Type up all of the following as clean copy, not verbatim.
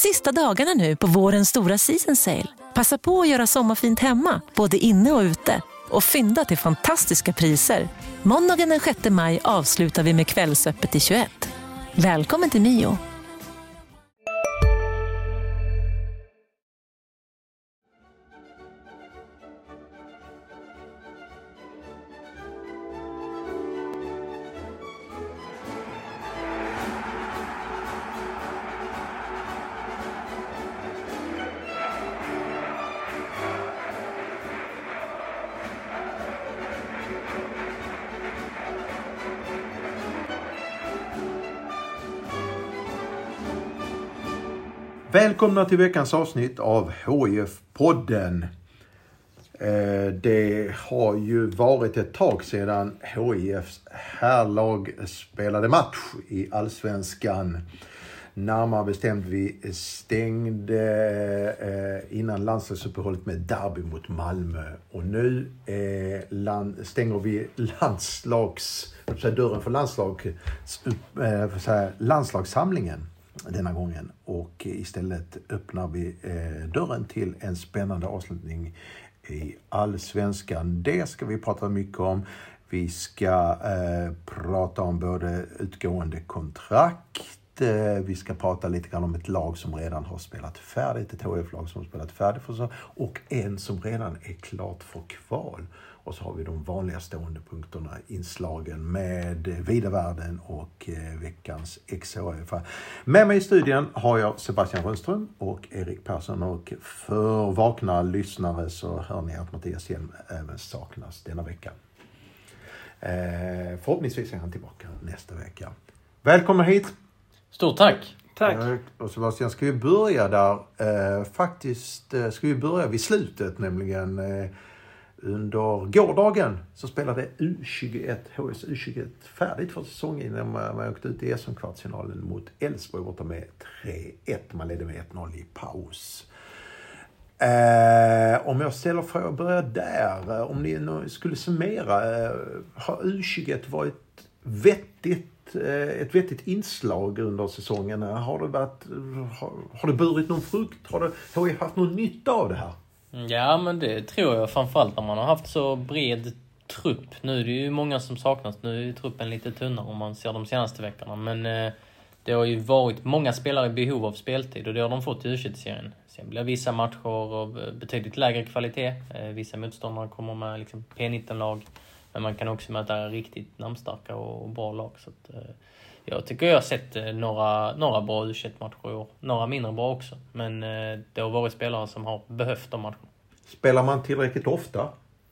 sista dagarna nu på vårens stora season sale. Passa på att göra sommarfint hemma, både inne och ute. Och fynda till fantastiska priser. Måndagen den 6 maj avslutar vi med Kvällsöppet i 21. Välkommen till Mio. Välkomna till veckans avsnitt av HIF-podden. Det har ju varit ett tag sedan HIFs herrlag spelade match i Allsvenskan. Närmare bestämt vi stängde innan landslagsuppehållet med derby mot Malmö. Och nu stänger vi dörren för landslagssamlingen denna gången, och istället öppnar vi dörren till en spännande avslutning i Allsvenskan. Det ska vi prata mycket om. Vi ska prata om både utgående kontrakt. Vi ska prata lite grann om ett lag som redan har spelat färdigt, ett HIF-lag som har spelat färdigt för så, och en som redan är klart för kval. Och så har vi de vanliga stående punkterna, inslagen med Vidavärlden och veckans XHF. Med mig i studion har jag Sebastian Rönnström och Erik Persson, och för vakna lyssnare så hör ni att Mattias Hjelm även saknas denna vecka. Förhoppningsvis är han tillbaka nästa vecka. Välkommen hit! Stort tack! Tack. Och Sebastian, ska vi börja där? Ska vi börja vid slutet, nämligen under gårdagen så spelade U21, HIFs U21 färdigt för säsongen när man åkte ut i SM-kvartsfinalen mot Elfsborg borta med 3-1. Man ledde med 1-0 i paus. Om jag ställer frågan, börja där. Om ni skulle summera, har U21 varit ett vettigt inslag under säsongen? Har det burit någon frukt? Har HIF haft någon nytta av det här? Ja, men det tror jag, framförallt när man har haft så bred trupp. Nu är det ju många som saknas. Nu är ju truppen lite tunnare om man ser de senaste veckorna. Men det har ju varit många spelare i behov av speltid, och det har de fått i U21-serien. Sen blir vissa matcher av betydligt lägre kvalitet. Vissa motståndare kommer med liksom P19-lag. Men man kan också möta riktigt namnstarka och bra lag. Så att, jag tycker jag har sett några bra U21-matcher i år. Några mindre bra också. Men det har varit spelare som har behövt de matcherna. Spelar man tillräckligt ofta?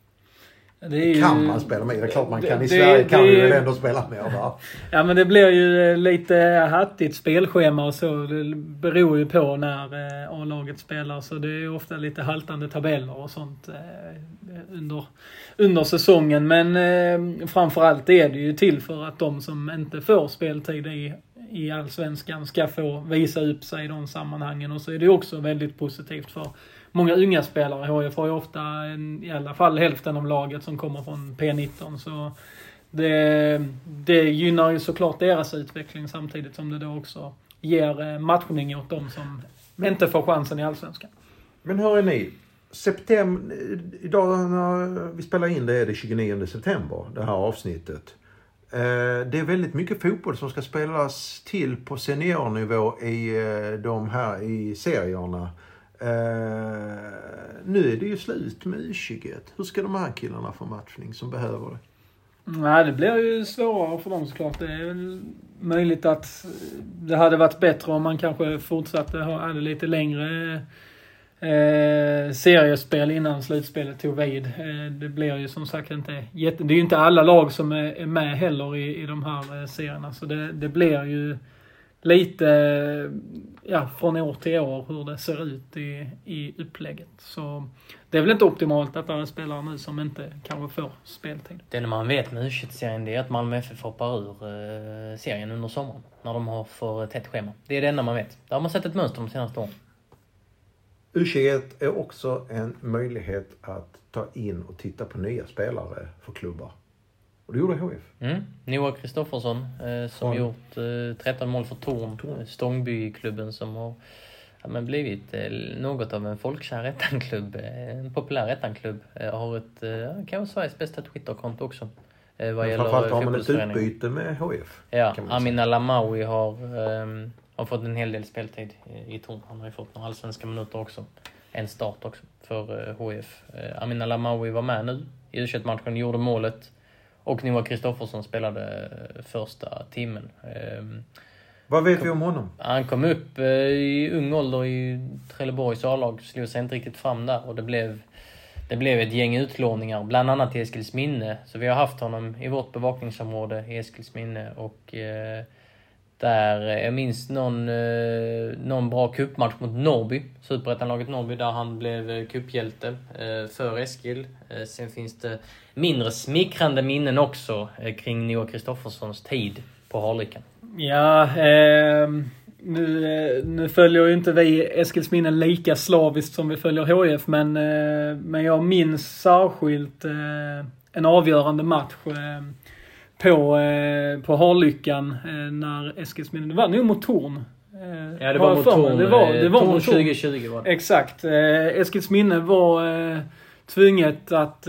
Det kan man spela med? Det är klart man kan. I Sverige kan vi väl ändå spela med. Va? Ja, men det blir ju lite hattigt spelschema och så. Det beror ju på när A-laget spelar. Så det är ofta lite haltande tabeller och sånt under säsongen. Men framförallt är det ju till för att de som inte får speltid i Allsvenskan ska få visa upp sig i de sammanhangen. Och så är det också väldigt positivt för många unga spelare. HIF har ju ofta i alla fall hälften av laget som kommer från P19. Så det gynnar ju såklart deras utveckling, samtidigt som det då också ger matchning åt dem som inte får chansen i Allsvenskan. Men hör ni, idag när vi spelar in det är det 29 september, det här avsnittet. Det är väldigt mycket fotboll som ska spelas till på seniornivå i de här i serierna. Nu är det ju slut med U21. Hur ska de här killarna få matchning som behöver det? Nej, det blir ju svårare för dem såklart. Det är väl möjligt att det hade varit bättre om man kanske fortsatte hade lite längre seriespel innan slutspelet tog vid. Det blir ju som sagt inte det är ju inte alla lag som är med heller i de här serierna, så det blir ju lite från år till år hur det ser ut i upplägget. Så det är väl inte optimalt att alla spelare nu som inte kanske får speltid. Det man vet med U21-serien, det är att Malmö FF hoppar ur serien under sommaren när de har för tätt schema. Det är det enda man vet. Där har man sett ett mönster de senaste åren. U21 är också en möjlighet att ta in och titta på nya spelare för klubbar. Och det gjorde HIF. Noah Kristoffersson som gjort 13 mål för Torn. Stångby-klubben som har men blivit något av en folkkär ettan-klubb, en populär ettan-klubb. Har ett, kanske Sveriges bästa Twitterkonto också. Framförallt har man ett utbyte med HF. Ja, Amin Alamawi har fått en hel del speltid i Torn. Han har ju fått några allsvenska minuter också. En start också för HF. Amin Alamawi var med nu i U21-matchen, gjorde målet. Och Noah Kristoffersson spelade första timmen. Vad vet vi om honom? Han kom upp i ung ålder i Trelleborgs A-lag, slog sig inte riktigt fram där. Och det blev ett gäng utlåningar, bland annat till Eskilsminne. Så vi har haft honom i vårt bevakningsområde i Eskilsminne. Och där jag minns någon bra cupmatch mot Norrby, Superettanlaget Norrby, där han blev cuphjälte för Eskil. Sen finns det mindre smickrande minnen också kring Noah Kristofferssons tid på Harlykan. Ja, nu följer ju inte vi Eskilsminne lika slaviskt som vi följer HF, men jag minns särskilt en avgörande match på Harlykan när Eskilsminne, det var nog mot Torn. Ja, det var mot Torn. Det var mot 2020 var det. Exakt. Eskilsminne var tvunget att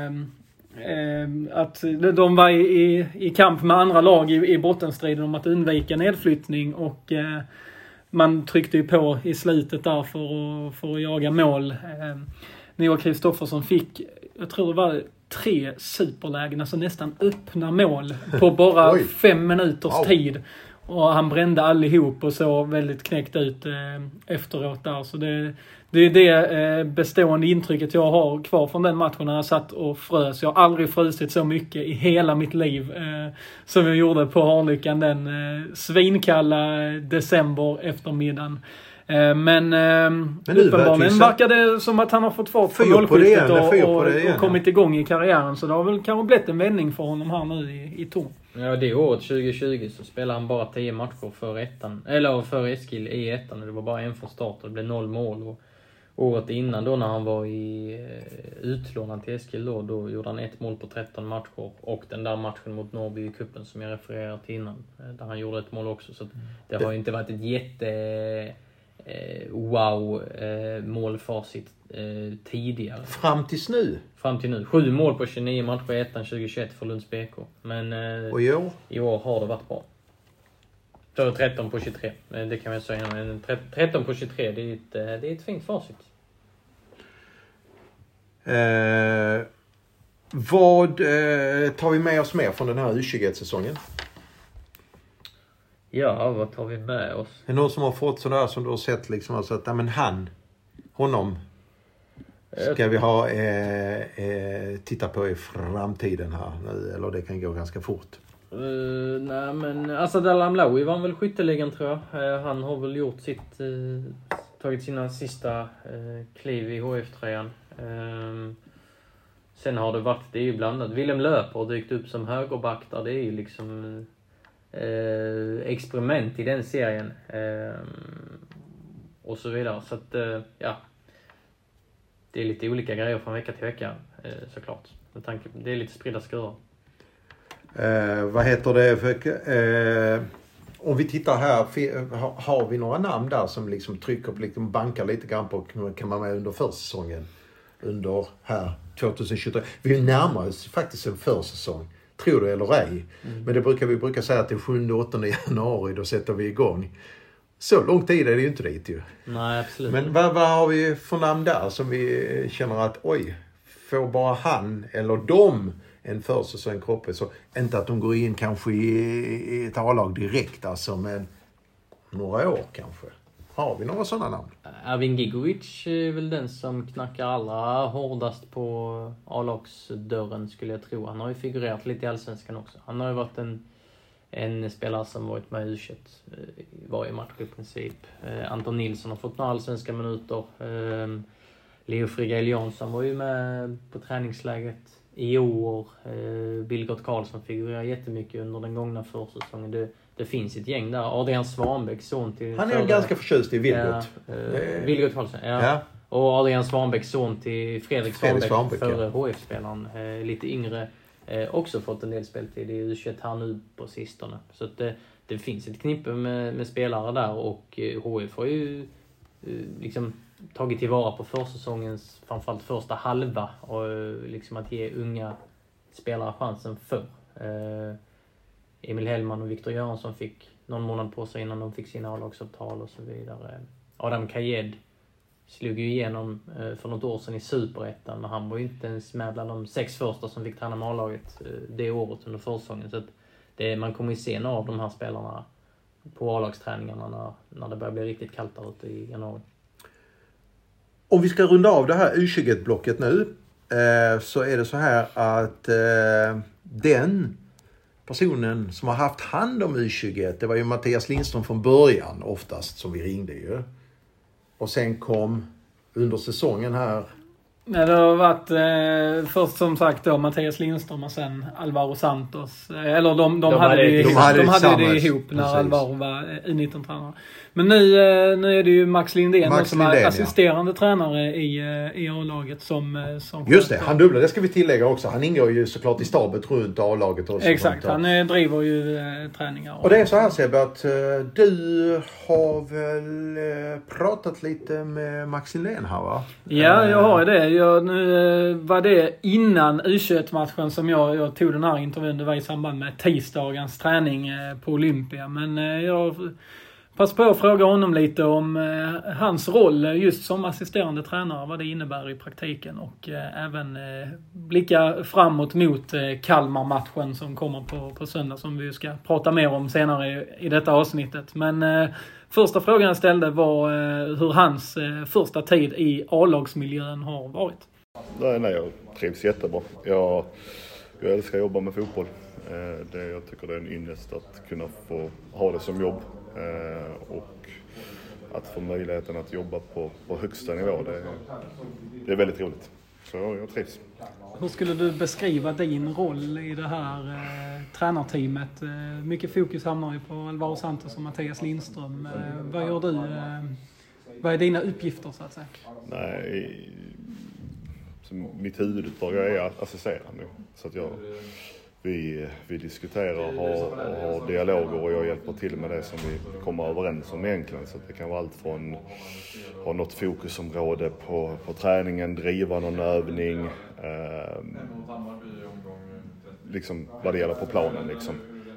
de var i kamp med andra lag i bottenstriden om att undvika nedflyttning, och man tryckte ju på i slutet där för att jaga mål. Noah Kristoffersson fick, jag tror det var 3 superlägen, alltså nästan öppna mål på bara 5 minuters tid. Och han brände allihop och så väldigt knäckt ut efteråt där. Så det är det bestående intrycket jag har kvar från den matchen när jag satt och frös. Jag har aldrig frusit så mycket i hela mitt liv som jag gjorde på Harlykan den svinkalla december eftermiddagen. Men uppenbarligen verkar det som att han har fått fart på målskyttet och kommit igång i karriären. Så det har väl kanske blivit en vändning för honom här nu i Torn. Ja, det året 2020 så spelade han bara 10 matcher för Eskil i ettan. Det var bara en från start och det blev 0 mål. Och året innan då när han var i utlånad till Eskil då gjorde han 1 mål på 13 matcher. Och den där matchen mot Norrby i kuppen som jag refererade till innan, där han gjorde 1 mål också. Så det har inte varit ett jätte målfacit tidigare. Fram till nu. 7 mål på 29 matcher i ettan 2021 för Lunds BK. Men och i år har det varit bra. Så 13 på 23. Det kan jag säga. 13 på 23, det är ett fint facit. Vad tar vi med oss mer från den här U21-säsongen? Ja, vad tar vi med oss? Är det någon som har fått sådär som du har sett liksom, alltså att honom ska vi ha titta på i framtiden här nu, eller det kan gå ganska fort? Nej, men Asad Al-Amlawi var väl skytteligan, tror jag. Han har väl gjort tagit sina sista kliv i HF-tröjan. Sen har det är ju blandat. Willem Löper har dykt upp som högerback där. Det är ju liksom experiment i den serien. Och så vidare. Så att, ja. Det är lite olika grejer från vecka till vecka, såklart. Det är lite spridda skurar. Vad heter det? Om vi tittar här, har vi några namn där som liksom trycker, liksom bankar lite grann på, kan man med under försäsongen? Under här 2023. Vi närmar oss faktiskt en försäsong. Tror du eller ej. Men det vi brukar säga att det är 7-8 januari, då sätter vi igång. Så lång tid är det ju inte dit ju. Nej, absolut. Men vad har vi för namn där som vi känner att får bara han eller de en försäsong kroppen, så inte att de går in kanske i ett A-lag direkt, alltså, men några år kanske. Har vi några sådana namn? Ervin Gigovic är väl den som knackar allra hårdast på A-lagsdörren, skulle jag tro. Han har ju figurerat lite i Allsvenskan också. Han har ju varit en spelare som varit med i U21 varje match i princip. Anton Nilsson har fått några allsvenska minuter. Leo Frigail Jansson var ju med på träningsläget i år. Billgott Karlsson figurerar jättemycket under den gångna försäsongen. Det finns ett gäng där. Adrian Svanbäck, son till... Han är ganska förtjust i Vilgot. Vilgot Karlsson, ja. Och Adrian Svanbäck, son till Fredrik Svanbäck, före HF-spelaren. Lite yngre. Också fått en del speltid i U21 här nu på sistone. Så att det finns ett knippe med spelare där, och HF har ju liksom tagit tillvara på försäsongens framförallt första halva och liksom att ge unga spelare chansen förr. Emil Hellman och Viktor Göransson fick någon månad på sig innan de fick sina A-lagsavtal och så vidare. Adam Kajed slog ju igenom för något år sedan i Superettan, men han var ju inte ens med bland de 6 första som fick träna med A-laget det året under försäsongen. Så att man kommer ju se några av de här spelarna på A-lagsträningarna när det börjar bli riktigt kallt där ute i januari. Om vi ska runda av det här U21-blocket nu så är det så här att den personen som har haft hand om U21, det var ju Mattias Lindström från början oftast som vi ringde ju. Och sen kom under säsongen här. Nej, det har varit först som sagt då Mattias Lindström och sen Alvaro Santos. Eller de hade det ihop när precis. Alvaro var U19-tränare. Men nu är det ju Max Lindén som är assisterande tränare i A-laget som just det, han dubblar. Det ska vi tillägga också. Han ingår ju såklart i stabet runt A-laget. Och exakt, han driver ju träningar. Och det är så här Sebbe att du har väl pratat lite med Max Lindén här va? Ja, jag har det. Nu var det innan U21-matchen som jag tog den här intervjun. Det var i samband med tisdagens träning på Olympia. Men jag pass på att fråga honom lite om hans roll just som assisterande tränare, vad det innebär i praktiken och även blicka framåt mot Kalmar-matchen som kommer på söndag som vi ska prata mer om senare i detta avsnittet. Men första frågan jag ställde var hur hans första tid i A-lagsmiljön har varit. Nej, jag trivs jättebra. Jag älskar att jobba med fotboll. Jag tycker det är en ynnest att kunna få ha det som jobb. Och att få möjligheten att jobba på högsta nivå, det är väldigt roligt. Så jag trivs. Hur skulle du beskriva din roll i det här tränarteamet? Mycket fokus hamnar ju på Alvaro Santos och Mattias Lindström. Vad gör du? Vad är dina uppgifter så att säga? Nej, mitt huvuduppdrag är att assistera nu. Så att vi diskuterar och har dialoger och jag hjälper till med det som vi kommer överens om egentligen. Så att det kan vara allt från ha något fokusområde på träningen, driva någon övning, liksom vad det gäller på planen liksom.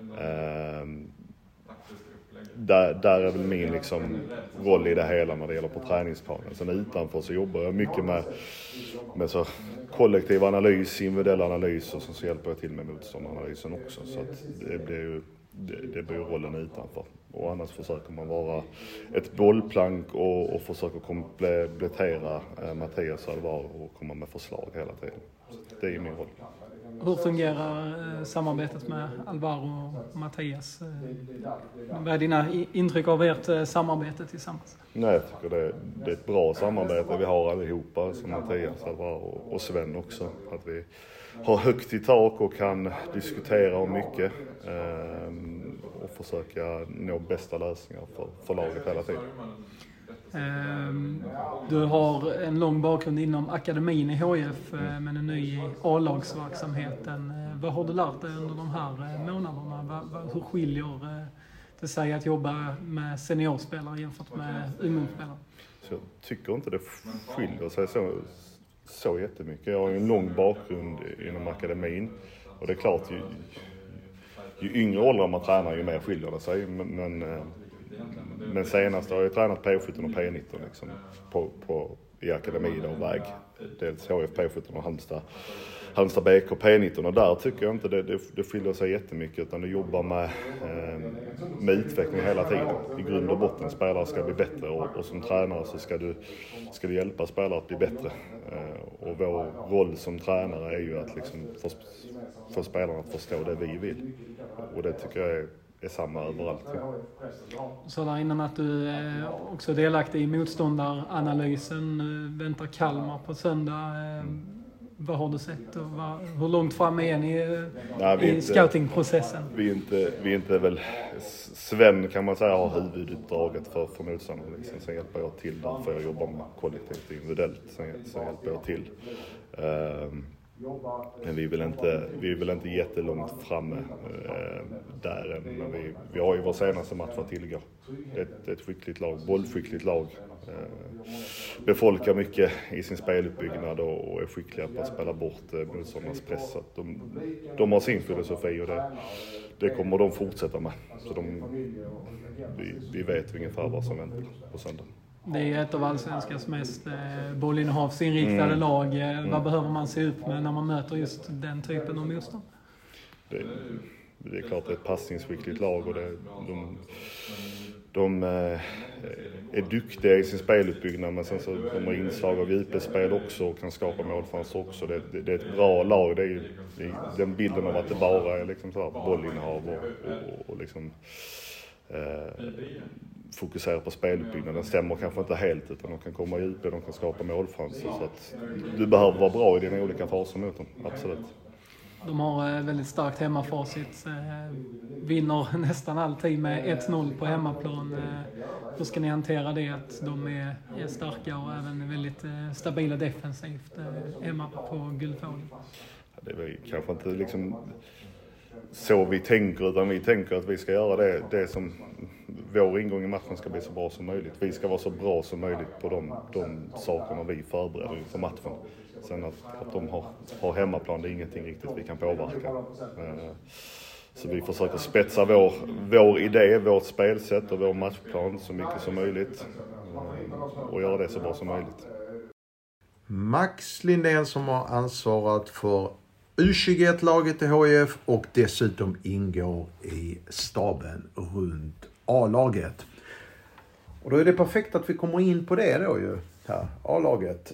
Där är väl min liksom roll i det hela när det gäller på träningsplanen. Sen utanför så jobbar jag mycket med så kollektiv analys, individuell analys och så hjälper jag till med motståndaranalysen också. Så att det blir rollen utanför. Och annars försöker man vara ett bollplank och försöker komplettera Mattias och Alvaro och komma med förslag hela tiden. Så det är min roll. Hur fungerar samarbetet med Alvaro och Mattias? Vad är dina intryck av ert samarbete tillsammans? Nej, jag tycker det är ett bra samarbete vi har allihopa, som Mattias, Alvaro och Sven också. Att vi har högt i tak och kan diskutera om mycket och försöka nå bästa lösningar för laget hela tiden. Du har en lång bakgrund inom akademin i HF men en ny i A-lagsverksamheten. Vad har du lärt dig under de här månaderna? Hur skiljer det sig att jobba med seniorspelare jämfört med ungdomsspelare? Så jag tycker inte det skiljer sig så jättemycket. Jag har ju en lång bakgrund inom akademin och det är klart ju yngre åldrar man tränar ju mer skiljer det sig. Men senast har jag tränat P17 och P19 liksom, i akademin och väg. Dels HF P17 och Halmstad BK P19 och där tycker jag inte det skiljer sig jättemycket utan du jobbar med utveckling hela tiden. I grund och botten spelare ska bli bättre och som tränare så ska du hjälpa spelare att bli bättre. Och vår roll som tränare är ju att liksom få spelarna att förstå det vi vill. Och det tycker jag är samma överallt. Så där innan att du också är delaktig i motståndaranalysen, väntar Kalmar på söndag. Vad har du sett och hur långt fram är ni i scoutingprocessen? Vi är inte väl... Sven kan man säga har huvuduppdraget för motståndaranalysen. Sen hjälper jag till där för jag jobbar med kollektivt individuellt. Sen hjälper jag till. Men vi är väl inte jättelångt framme där än. Men vi har ju vår senaste match att tillgå. Det är ett skickligt lag, bollskickligt lag. Befolkar mycket i sin speluppbyggnad och är skickliga på att spela bort motståndarnas press. De har sin filosofi och det kommer de fortsätta med. Så vi vet ungefär vad som väntar på söndag. Det är ett av allsvenskans mest bollinnehavsinriktade lag. Vad behöver man se upp med när man möter just den typen av motstånd? Det är klart det är ett passningsskickligt lag och de är duktiga i sin speluppbyggnad, men sen så de har inslag av djupespel också och kan skapa målchanser också. Det är ett bra lag. Det är den bilden av att det bara är liksom så här bollinnehav och liksom fokusera på speluppbyggnaden. Den stämmer kanske inte helt, utan de kan komma djupt och de kan skapa målchanser. Så att du behöver vara bra i dina olika faser mot dem, absolut. De har väldigt starkt hemmafacit. Vinner nästan alltid med 1-0 på hemmaplan. Hur ska ni hantera det att de är starka och även väldigt stabila defensivt hemma på Guldfågeln? Det är väl kanske inte liksom så vi tänker, utan vi tänker att vi ska göra det som vår ingång i matchen ska bli så bra som möjligt. Vi ska vara så bra som möjligt på de sakerna vi förbereder inför matchen. Sen att de har hemmaplan, det är ingenting riktigt vi kan påverka. Så vi försöker spetsa vår idé, vårt spelsätt och vår matchplan så mycket som möjligt. Och göra det så bra som möjligt. Max Lindén som har ansvarat för U21-laget i HIF och dessutom ingår i staben runt A-laget. Och då är det perfekt att vi kommer in på det då ju, här, A-laget.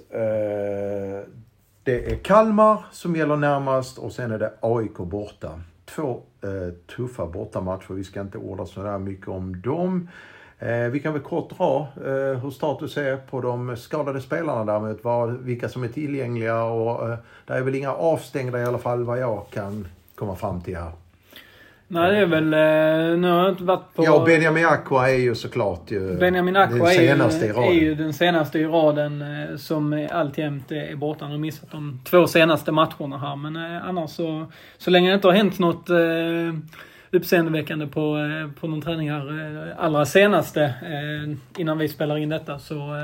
Det är Kalmar som gäller närmast och sen är det AIK borta. 2 tuffa bortamatcher, vi ska inte orda så där mycket om dem. Vi kan väl kort dra hur status är på de skadade spelarna därmed, vilka som är tillgängliga och det är väl inga avstängda i alla fall vad jag kan komma fram till här. Nej, det är väl, nu har jag inte varit på... Ja, Benjamin Aqua är ju såklart Benjamin Aqua är ju den senaste i raden som alltjämt är borta. Han har missat de 2 senaste matcherna här, men annars så länge det inte har hänt något uppseendeväckande på någon träning här allra senaste innan vi spelar in detta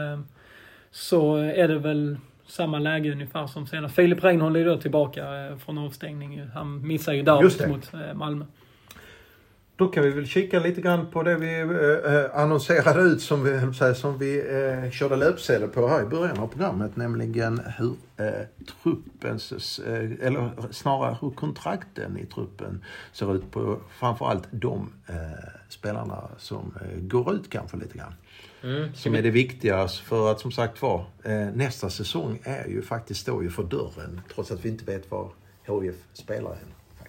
så är det väl samma läge ungefär som senast. Filip Reinhold är då tillbaka från avstängning. Han missar ju derbyt mot Malmö. Då kan vi väl kika lite grann på det vi annonserade ut som vi körde löpsedel på här i början av programmet, nämligen hur truppens, eller snarare hur kontrakten i truppen ser ut på framförallt de spelarna som går ut kanske lite grann. Som är det viktigaste för att som sagt var nästa säsong är ju faktiskt står ju för dörren trots att vi inte vet var HIF spelar än.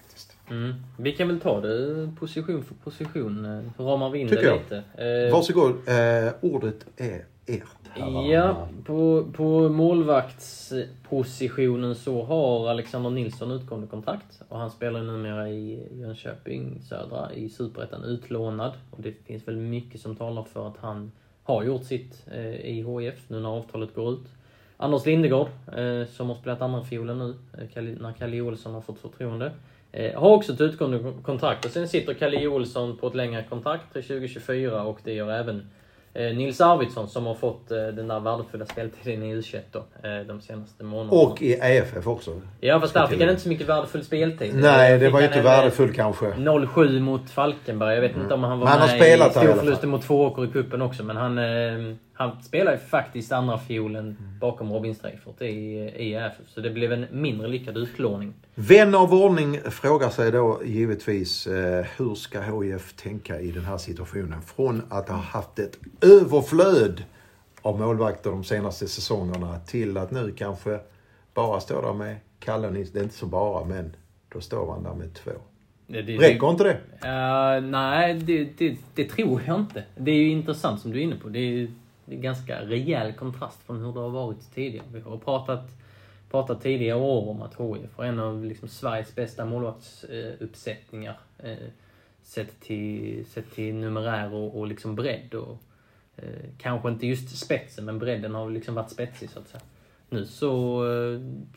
Vi kan väl ta det position för position. Ramar vi in det lite. Varsågod, ordet är ert. Ja, på målvaktspositionen så har Alexander Nilsson utgående kontrakt. Och han spelar numera i Jönköping Södra i Superettan utlånad. Och det finns väl mycket som talar för att han har gjort sitt i HIF nu när avtalet går ut. Anders Lindegård som har spelat andra fiolen nu när Kalle Olsson har fått förtroende. Har också ett utgående kontrakt och sen sitter Kalle Olsson på ett längre kontrakt till 2024 och det gör även Nils Arvidsson som har fått den där värdefulla speltiden i U21 då, de senaste månaderna. Och i EFF också. Ja, fast där fick han inte så mycket värdefull speltid. Nej, det var ju inte värdefull kanske. 0-7 mot Falkenberg. Jag vet inte om han var han med i storförlusten mot Tvååker i kuppen också. Men han spelar ju faktiskt andra fiolen bakom Robin Streifert i EFF. Så det blev en mindre lyckad utlåning. Vän av ordning frågar sig då givetvis hur ska HIF tänka i den här situationen från att ha haft ett överflöd av målvakter de senaste säsongerna till att nu kanske bara stå där med Kalle Nils. Det är inte så bara, men då står man där med 2. Räcker inte det? Nej, det tror jag inte. Det är ju intressant som du är inne på. Det är ganska rejäl kontrast från hur det har varit tidigare. Vi har pratat tidigare år om att HIF har en av liksom Sveriges bästa målvaktsuppsättningar sett till numerär och liksom bredd och kanske inte just spetsen, men bredden har liksom varit spetsig så att säga. Nu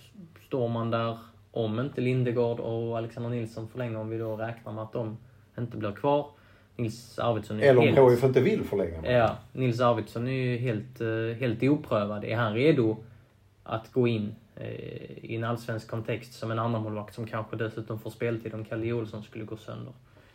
står man där om inte Lindegård och Alexander Nilsson förlänger, om vi då räknar med att de inte blir kvar. Nils Arvidsson är eller om HIF inte vill förlänga. Ja, Nils Arvidsson är ju helt oprövad. Är han redo att gå in i en allsvensk kontext som en annan målvakt som kanske dessutom får speltid om Kalle Olsson skulle gå sönder?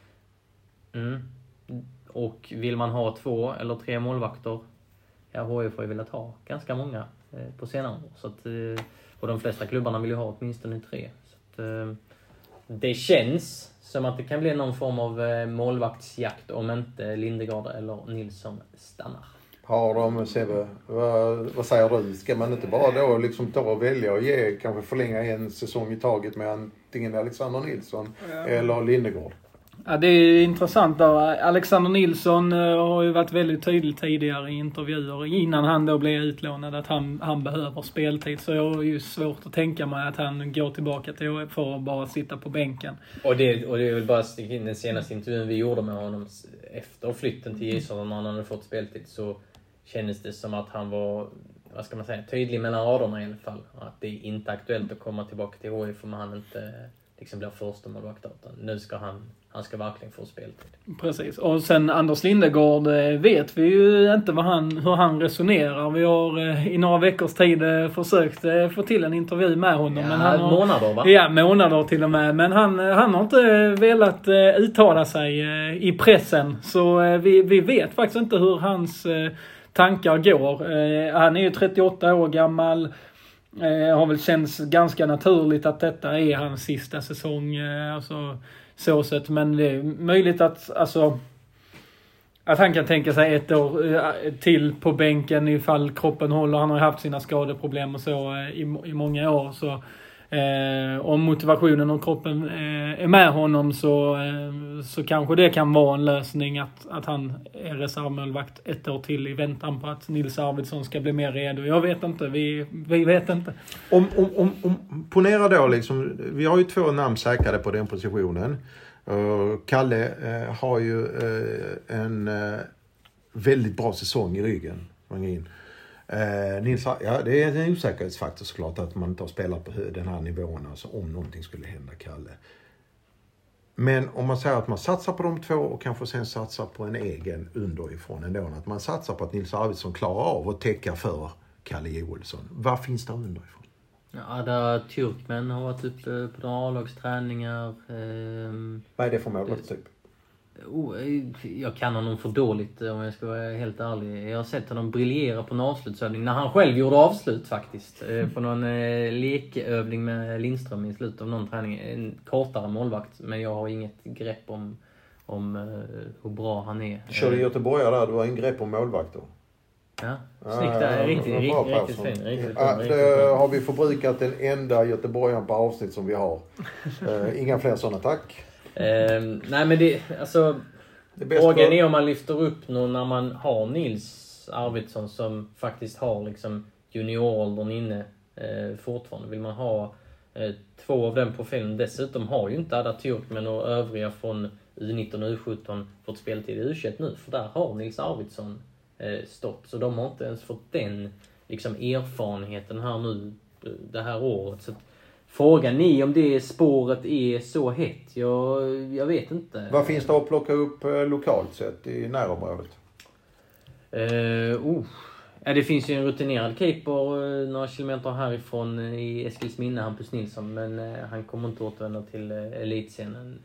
Och vill man ha 2 eller 3 målvakter, HIF har ju velat ha ganska många på senare år. Så att, och de flesta klubbarna vill ju ha åtminstone 3. Så att, det känns som att det kan bli någon form av målvaktsjakt om inte Lindegård eller Nilsson stannar. Har de, Sebbe, vad säger du? Ska man inte bara då liksom ta och välja och kanske förlänga en säsong i taget med antingen Alexander Nilsson eller Lindegård? Ja, det är intressant då. Alexander Nilsson har ju varit väldigt tydlig tidigare i intervjuer innan han då blev utlånad att han behöver speltid. Så jag har ju svårt att tänka mig att han går tillbaka till HIF för att bara sitta på bänken. Och det är väl bara den senaste intervjun vi gjorde med honom efter flytten till Gisela när han hade fått speltid, så kändes det som att han var, vad ska man säga, tydlig mellan raderna i alla fall. Att det är inte aktuellt att komma tillbaka till HIF om han inte liksom blir första målvakt, utan nu ska han ska verkligen få speltid. Precis. Och sen Anders Lindegård vet vi ju inte hur han resonerar. Vi har i några veckors tid försökt få till en intervju med honom. Ja, men han har, månader va? Ja, månader till och med. Men han har inte velat uttala sig i pressen. Så vi vet faktiskt inte hur hans tankar går. Han är ju 38 år gammal. Har väl känts ganska naturligt att detta är hans sista säsong. Alltså så sett, men det är möjligt att han kan tänka sig 1 år till på bänken ifall kroppen håller. Han har haft sina skadeproblem och så i många år, så om motivationen och kroppen är med honom så kanske det kan vara en lösning att han är reservmålvakt 1 år till i väntan på att Nils Arvidsson ska bli mer redo. Jag vet inte, vi vet inte. Om ponera då liksom, vi har ju 2 namn säkrade på den positionen. Kalle har ju en väldigt bra säsong i ryggen. Nils, det är en osäkerhetsfaktor såklart att man inte har spelat på den här nivån, alltså om någonting skulle hända Kalle. Men om man säger att man satsar på de 2 och kanske sen satsar på en egen underifrån ändå, att man satsar på att Nils Arvidsson klarar av att täcka för Kalle Olsson. Vad finns där underifrån? Ja, där Turkmen har varit uppe på A-lagsträningar. Vad är det för målvakt typ? Jag kan honom för dåligt om jag ska vara helt ärlig. Jag har sett honom briljera på en avslutsövning när han själv gjorde avslut faktiskt. På någon lekövning med Lindström i slutet av någon träning. En kortare målvakt, men jag har inget grepp om hur bra han är. Körde Göteborg där, du har en grepp om målvakter. Ja, snyggt där. Riktigt fin. Det har vi förbrukat den enda göteborgaren på avsnitt som vi har. Inga fler sådana, tack. Nej, men frågan är om man lyfter upp någon när man har Nils Arvidsson som faktiskt har liksom junioråldern inne fortfarande. Vill man ha 2 av den profilen. Dessutom har ju inte Ada Turkmen och övriga från U19 och U17 fått speltid i U21 nu. För där har Nils Arvidsson stått. Så de har inte ens fått den liksom erfarenheten här nu det här året. Så frågan är om det spåret är så hett. Jag vet inte. Vad finns det att plocka upp lokalt sett i närområdet? Ja, det finns ju en rutinerad keeper några kilometer härifrån i Eskilsminne, Hampus Nilsson. Men han kommer inte återvända till elitscenen.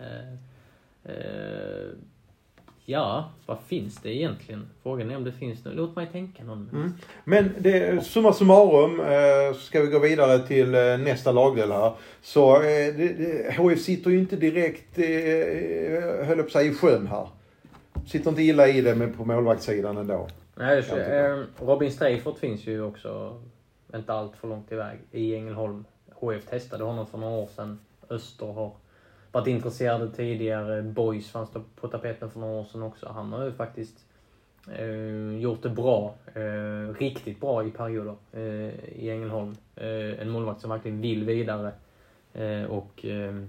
Ja, vad finns det egentligen? Frågan är om det finns nu. Låt mig tänka någon. Men summa summarum ska vi gå vidare till nästa lagdel här. Så HF sitter ju inte direkt höll upp sig i sjön här. Sitter inte illa i det men på målvaktssidan ändå. Nej, Robin Streifert finns ju också inte allt för långt iväg i Ängelholm. HF testade honom för några år sedan. Öster har varit intresserade tidigare. Boys fanns på tapeten för några år sedan också. Han har ju faktiskt gjort det bra. Riktigt bra i perioder i Ängelholm. En målvakt som verkligen vill vidare. Och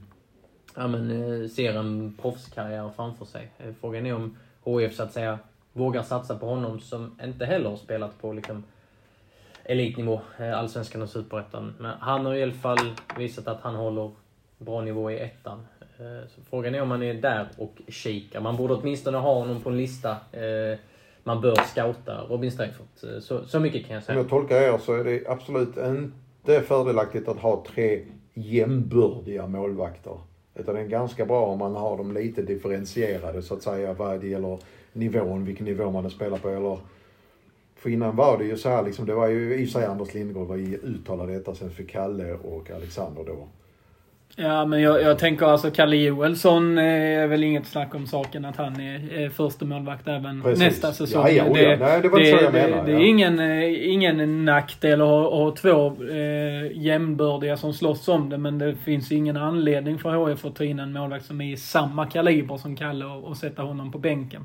ser en proffskarriär framför sig. Frågan är om HF så att säga vågar satsa på honom som inte heller har spelat på liksom elitnivå, allsvenskan och superettan. Men han har i alla fall visat att han håller bra nivå i ettan. Så frågan är om man är där och kikar. Man borde åtminstone ha honom på en lista. Man bör scouta Robin Streifert. Så mycket kan jag säga. Om jag tolkar er så är det absolut inte fördelaktigt att ha 3 jämbördiga målvakter. Utan det är ganska bra om man har dem lite differentierade så att säga vad det gäller nivån, vilken nivå man spelar på. Eller, för innan var det ju så här, liksom, det var ju i sig Anders Lindgård var ju uttalade detta sen för Kalle och Alexander då. Ja, men jag tänker alltså Kalle Joelsson är väl inget snack om saken att han är första målvakt även nästa säsong. Ja. Nej, det var inte så jag menar. Det är ingen nackdel att ha 2 jämnbördiga som slåss om det, men det finns ingen anledning för HF att ta in en målvakt som är i samma kaliber som Kalle och sätta honom på bänken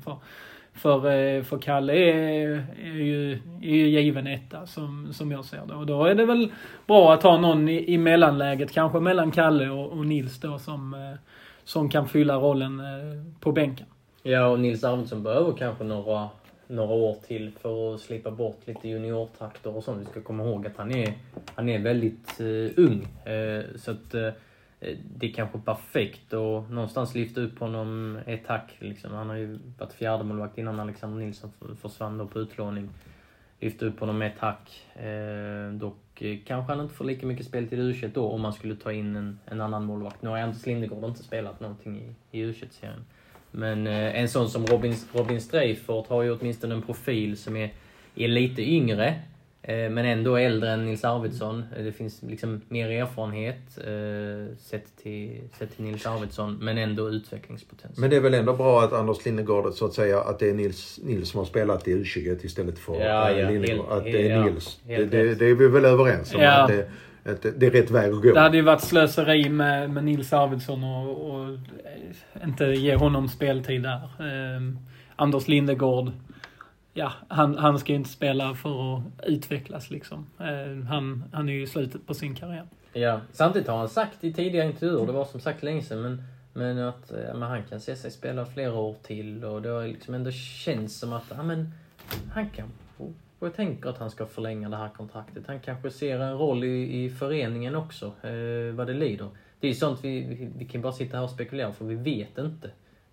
för Kalle är ju given etta som jag ser det. Och då är det väl bra att ha någon i mellanläget, kanske mellan Kalle och Nils då, som kan fylla rollen på bänken. Ja, och Nils Arvidsson behöver kanske några år till för att slippa bort lite juniortakter och sånt. Vi ska komma ihåg att han är väldigt ung. Så att det är kanske perfekt och någonstans lyfta upp honom ett tack. Liksom. Han har ju varit fjärdemålvakt innan Alexander Nilsson försvann då på utlåning. Lyfta upp honom ett tack. Dock kanske han inte får lika mycket spel till U21 då om man skulle ta in en annan målvakt. Nu har Anders Lindgård inte spelat någonting i U21-serien. Men en sån som Robin Streifert har ju åtminstone en profil som är lite yngre. Men ändå äldre än Nils Arvidsson. Det finns liksom mer erfarenhet sett till Nils Arvidsson, men ändå utvecklingspotential. Men det är väl ändå bra att Anders Lindgård, så att säga, att det är Nils som har spelat i U21 istället för Lindgård. Att det är Nils. Det är vi väl överens om att det är rätt väg att gå. Det hade ju varit slöseri med Nils Arvidsson och inte ge honom speltid där. Anders Lindgård, ja, han ska ju inte spela för att utvecklas liksom. Han är ju i slutet på sin karriär. Ja, samtidigt har han sagt i tidigare intervjuer, det var som sagt länge sedan, men att han kan se sig spela flera år till och det har liksom ändå känns som att han kan, och jag tänker att han ska förlänga det här kontraktet. Han kanske ser en roll i föreningen också, vad det lider. Det är ju sånt vi kan bara sitta här och spekulera för vi vet inte.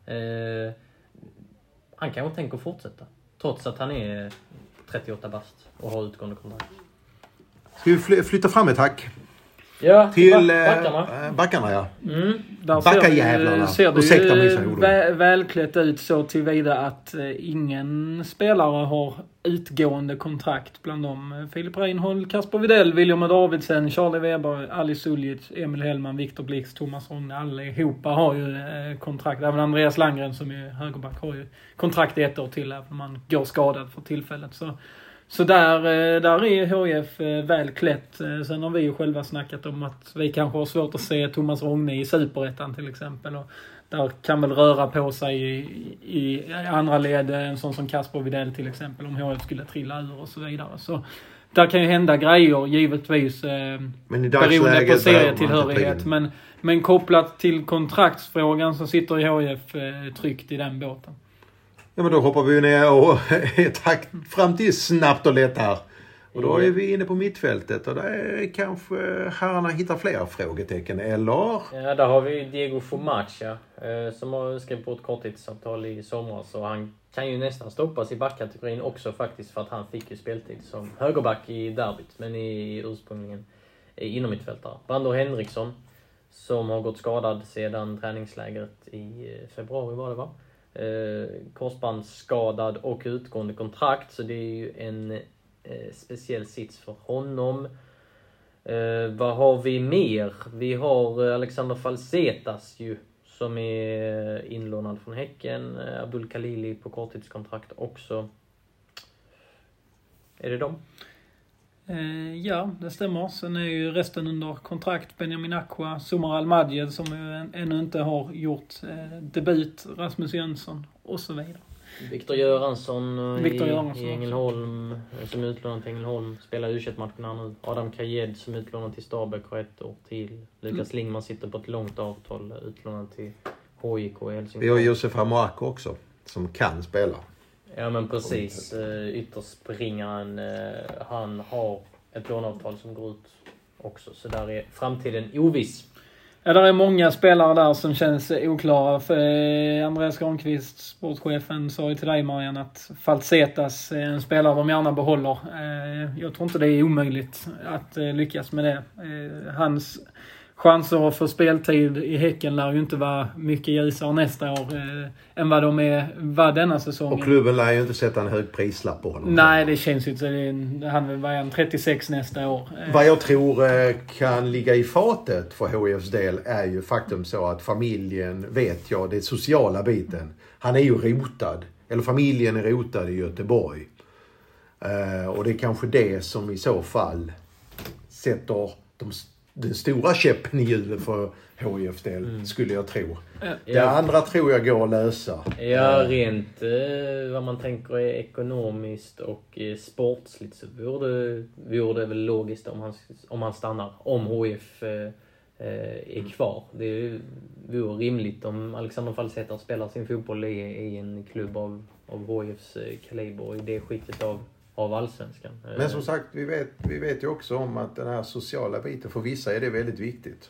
Han kanske tänker fortsätta. Trots att han är 38 bast och har utgående kontrakt. Ska vi flytta fram ett hack? Ja, till backarna. Backarna, ja. Backajävlarna. Ser det ju välklätt ut så tillvida att ingen spelare har utgående kontrakt bland dem. Filip Reinhold, Kasper Widell, William Davidsen, Charlie Weber, Ali Suljic, Emil Hellman, Viktor Blix, Thomas Rogne. Allihopa har ju kontrakt. Även Andreas Landgren som är högerback har ju kontrakt 1 år till även om man går skadad för tillfället. Så där är HF väl klätt. Sen har vi ju själva snackat om att vi kanske har svårt att se Thomas Rogne i Superettan till exempel. Och där kan väl röra på sig i andra led, en sån som Kasper Widell till exempel, om HF skulle trilla ur och så vidare. Så där kan ju hända grejer givetvis beroende på serietillhörighet. Men kopplat till kontraktsfrågan så sitter ju HF tryggt i den båten. Ja, men då hoppar vi ner och fram till snabbt och lätt här. Och då är vi inne på mittfältet och där kanske herrarna hittar fler frågetecken, eller? Ja, där har vi Diego Formacia som har skrivit på ett korttidsavtal i somras och han kan ju nästan stoppas i backkategorin också faktiskt för att han fick ju speltid som högerback i derbyt men i ursprungligen inom mittfältare. Brando Henriksson som har gått skadad sedan träningslägret i februari var det va? Korsbandsskadad och utgående kontrakt så det är ju en speciell sits för honom. Vad har vi mer? Vi har Alexander Falsetas ju som är inlånad från Häcken. Abdul Khalili på korttidskontrakt också. Är det dem? Ja, det stämmer. Sen är ju resten under kontrakt. Benjamin Aqua, Sumar Al-Madjed som ju ännu inte har gjort debut, Rasmus Jönsson och så vidare. Viktor Göransson i Ängelholm som utlånad till Ängelholm spelar U21-matcherna nu. Adam Kajed som utlånad till Stabæk har 1 år till. Lukas Lingman sitter på ett långt avtal utlånad till HIK i Helsingborg. Vi har Josef Hamoako också som kan spela. Ja men precis, ytterspringaren han har ett låneavtal som går ut också. Så där är framtiden oviss. Ja, där är många spelare där som känns oklara. För Andreas Granqvist, sportchefen, sa ju till dig, Marian, att Falsetas är en spelare de gärna behåller. Jag tror inte det är omöjligt att lyckas med det. Hans chanser för speltid i Häcken lär ju inte vara mycket ljusare nästa år än vad de var denna säsongen. Och klubben lär ju inte sätta en hög prislapp på honom. Nej, det känns ju inte. Han vill vara 36 nästa år. Vad jag tror kan ligga i fatet för HIFs del är ju faktum så att familjen, vet jag, det sociala biten. Han är ju rotad. Eller familjen är rotad i Göteborg. Och det är kanske det som i så fall sätter den stora käppen i hjulet för HIFs del, skulle jag tro. Det andra tror jag går att lösa. Ja, rent vad man tänker är ekonomiskt och sportsligt så vore det väl logiskt om han stannar. Om HIF är kvar. Det vore rimligt om Alexander Falseta spelar sin fotboll i en klubb av HIFs kaliber i det skiktet av allsvenskan. Men som sagt, vi vet ju också om att den här sociala biten, för vissa är det väldigt viktigt.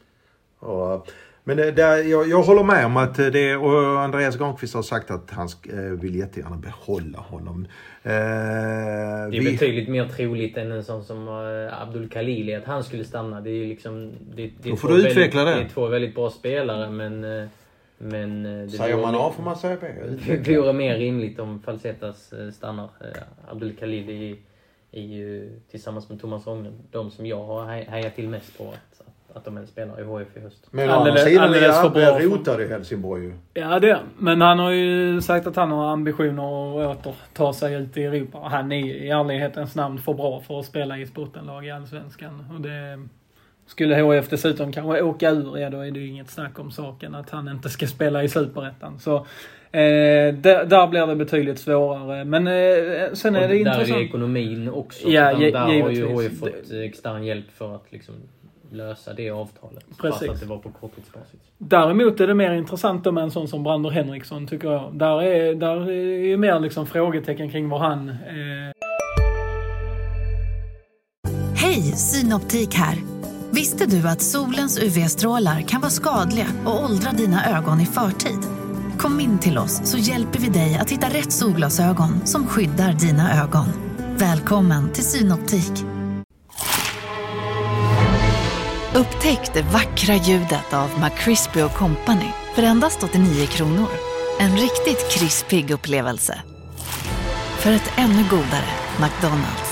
Men jag håller med om att det, och Andreas Granqvist har sagt att han vill jättegärna behålla honom. Det är betydligt mer troligt än en sån som Abdul Khalili, att han skulle stanna. Det är ju liksom... Då får du utveckla det. Det är två väldigt bra spelare, men det säger man A får man säga B. Det vore mer rimligt om Falsetas stannar. Abdul Khalili är ju tillsammans med Thomas Rognen de som jag har hejat till mest på att de är spelare i HIF i höst. Men alldeles för bra rotade i Helsingborg ju. Ja, det. Men han har ju sagt att han har ambitioner att åter ta sig ut i Europa. Han är i ärlighetens namn för bra för att spela i ett bottenlag i allsvenskan. Och det... Skulle HIF dessutom kanske åka ur, då är det ju inget snack om saken att han inte ska spela i Superettan. Så där blir det betydligt svårare. Men sen är det intressant. Där är det ekonomin också. Ja, där har ju HIF fått extern hjälp för att liksom lösa det avtalet. Precis. Fast att det var på korttidsbasis. Däremot är det mer intressant med en sån som Brander Henriksson, tycker jag. Där är ju mer liksom frågetecken kring vad han... Hej, Synoptik här. Visste du att solens UV-strålar kan vara skadliga och åldra dina ögon i förtid? Kom in till oss så hjälper vi dig att hitta rätt solglasögon som skyddar dina ögon. Välkommen till Synoptik. Upptäck det vackra ljudet av McCrispy & Company för endast 89 kronor. En riktigt krispig upplevelse. För ett ännu godare McDonald's.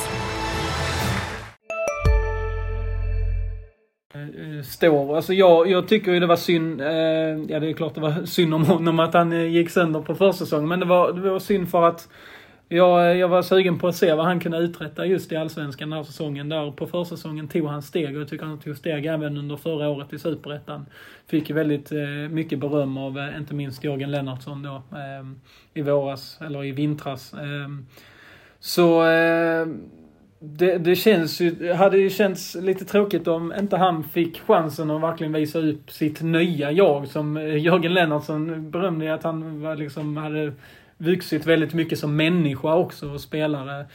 Alltså jag tycker ju det var synd, ja det är klart det var synd om honom att han gick sönder på försäsongen, men det var synd för att jag var sugen på att se vad han kunde uträtta just i allsvenskan den här säsongen. Där på försäsongen tog han steg, och jag tycker han tog steg även under förra året i Superettan. Fick ju väldigt mycket beröm av inte minst Jörgen Lennartsson då i våras, eller i vintras. Så det känns ju, hade ju känts lite tråkigt om inte han fick chansen att verkligen visa upp sitt nya jag, som Jörgen Lennartsson berömde, att han var liksom, hade vuxit väldigt mycket som människa också och spelare.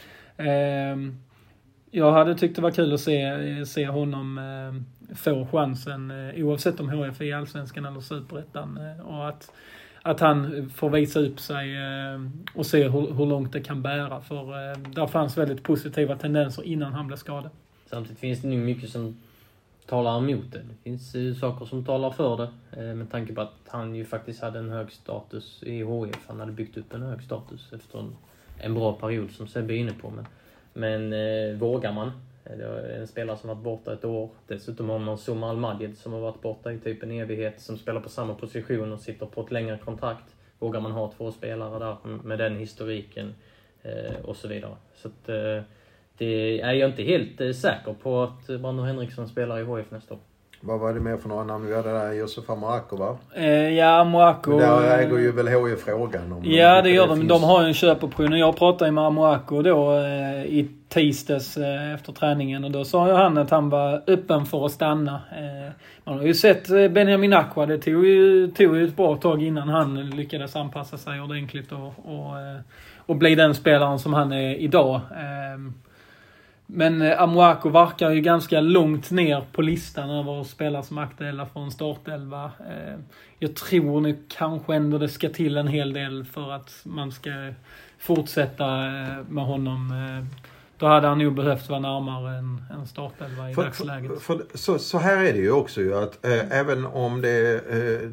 Jag hade tyckt det var kul att se honom få chansen oavsett om HF är i allsvenskan eller Superettan, och att han får visa upp sig och se hur långt det kan bära. För där fanns väldigt positiva tendenser innan han blev skadad. Samtidigt finns det nu mycket som talar emot det. Det finns saker som talar för det. Med tanke på att han ju faktiskt hade en hög status i HF. Han hade byggt upp en hög status efter en bra period som Sebbe är inne på. Men vågar man? Det är en spelare som varit borta ett år. Dessutom har man Souma Al-Madjed som har varit borta i typ en evighet, som spelar på samma position och sitter på ett längre kontrakt. Vågar man ha 2 spelare där med den historiken och så vidare. Så att, det är jag inte helt säker på att Brander Henriksson spelar i HF nästa år. Vad var det mer för några namn vi hade där? Josef Amoako, va? Ja, Amoako. Där äger ju väl HF frågan om... Ja, det gör de. De har ju en köpoption. Jag pratade med Amoako då i tisdags efter träningen, och då sa ju han att han var öppen för att stanna. Man har ju sett Benjamin Aqua. Det tog ju ett bra tag innan han lyckades anpassa sig ordentligt och bli den spelaren som han är idag. Men Amoako verkar ju ganska långt ner på listan över spelare som är aktuella från startelva. Jag tror nu kanske ändå det ska till en hel del för att man ska fortsätta med honom. Då hade han nog behövt vara närmare en startelva i dagsläget. Så här är det ju också ju att även om det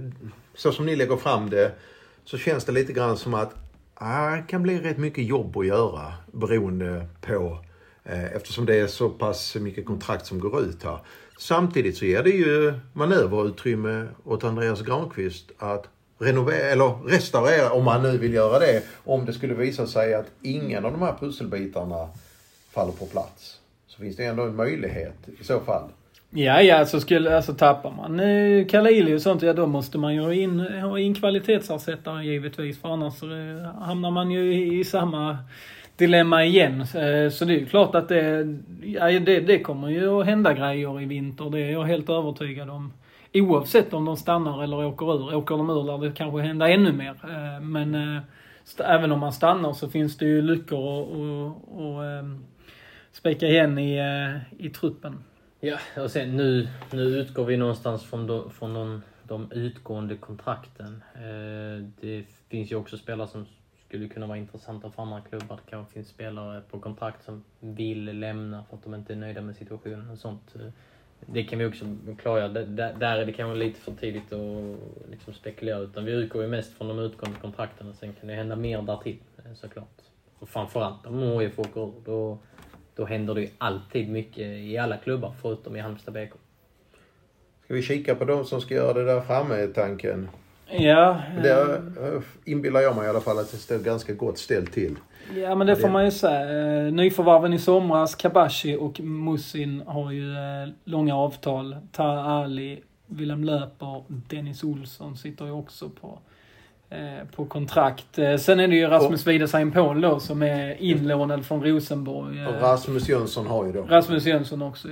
så som ni lägger fram det, så känns det lite grann som att det kan bli rätt mycket jobb att göra beroende på eftersom det är så pass mycket kontrakt som går ut här. Samtidigt så ger det ju manöverutrymme åt Andreas Granqvist att renovera eller restaurera, om man nu vill göra det, om det skulle visa sig att ingen av de här pusselbitarna faller på plats. Så finns det ändå en möjlighet i så fall. Ja, så tappar man Kalili och sånt, ja då måste man ju ha in kvalitetsarsättare givetvis, för annars hamnar man ju i samma dilemma igen. Så det är ju klart att det kommer ju att hända grejer i vinter, det är jag helt övertygad om. Oavsett om de stannar eller åker ur. Åker de ur lär det kanske hända ännu mer. Men även om man stannar så finns det ju lyckor och spika igen i truppen. Ja, och sen nu utgår vi någonstans från de utgående kontrakten. Det finns ju också spelare som skulle kunna vara intressanta för andra klubbar. Det kanske finns spelare på kontrakt som vill lämna för att de inte är nöjda med situationen och sånt. Det kan vi också klara. Där är det kanske lite för tidigt att liksom spekulera, utan vi utgår ju mest från de utgående kontrakten och sen kan det hända mer därtill såklart. Och framförallt om HIF åker ur, då händer det ju alltid mycket i alla klubbar förutom i Halmstad BK. Ska vi kika på de som ska göra det där framme i tanken? Ja. Där inbillar jag mig i alla fall att det står ganska gott ställt till. Ja, men det får man ju säga. Nyförvarven i somras, Kabashi och Musin har ju långa avtal. Taha Ali, Willem Löper, Dennis Olsson sitter ju också på kontrakt. Sen är det ju Rasmus Widersheim Paul då, som är inlånad från Rosenborg. Och Rasmus Jönsson har ju då. Rasmus Jönsson också.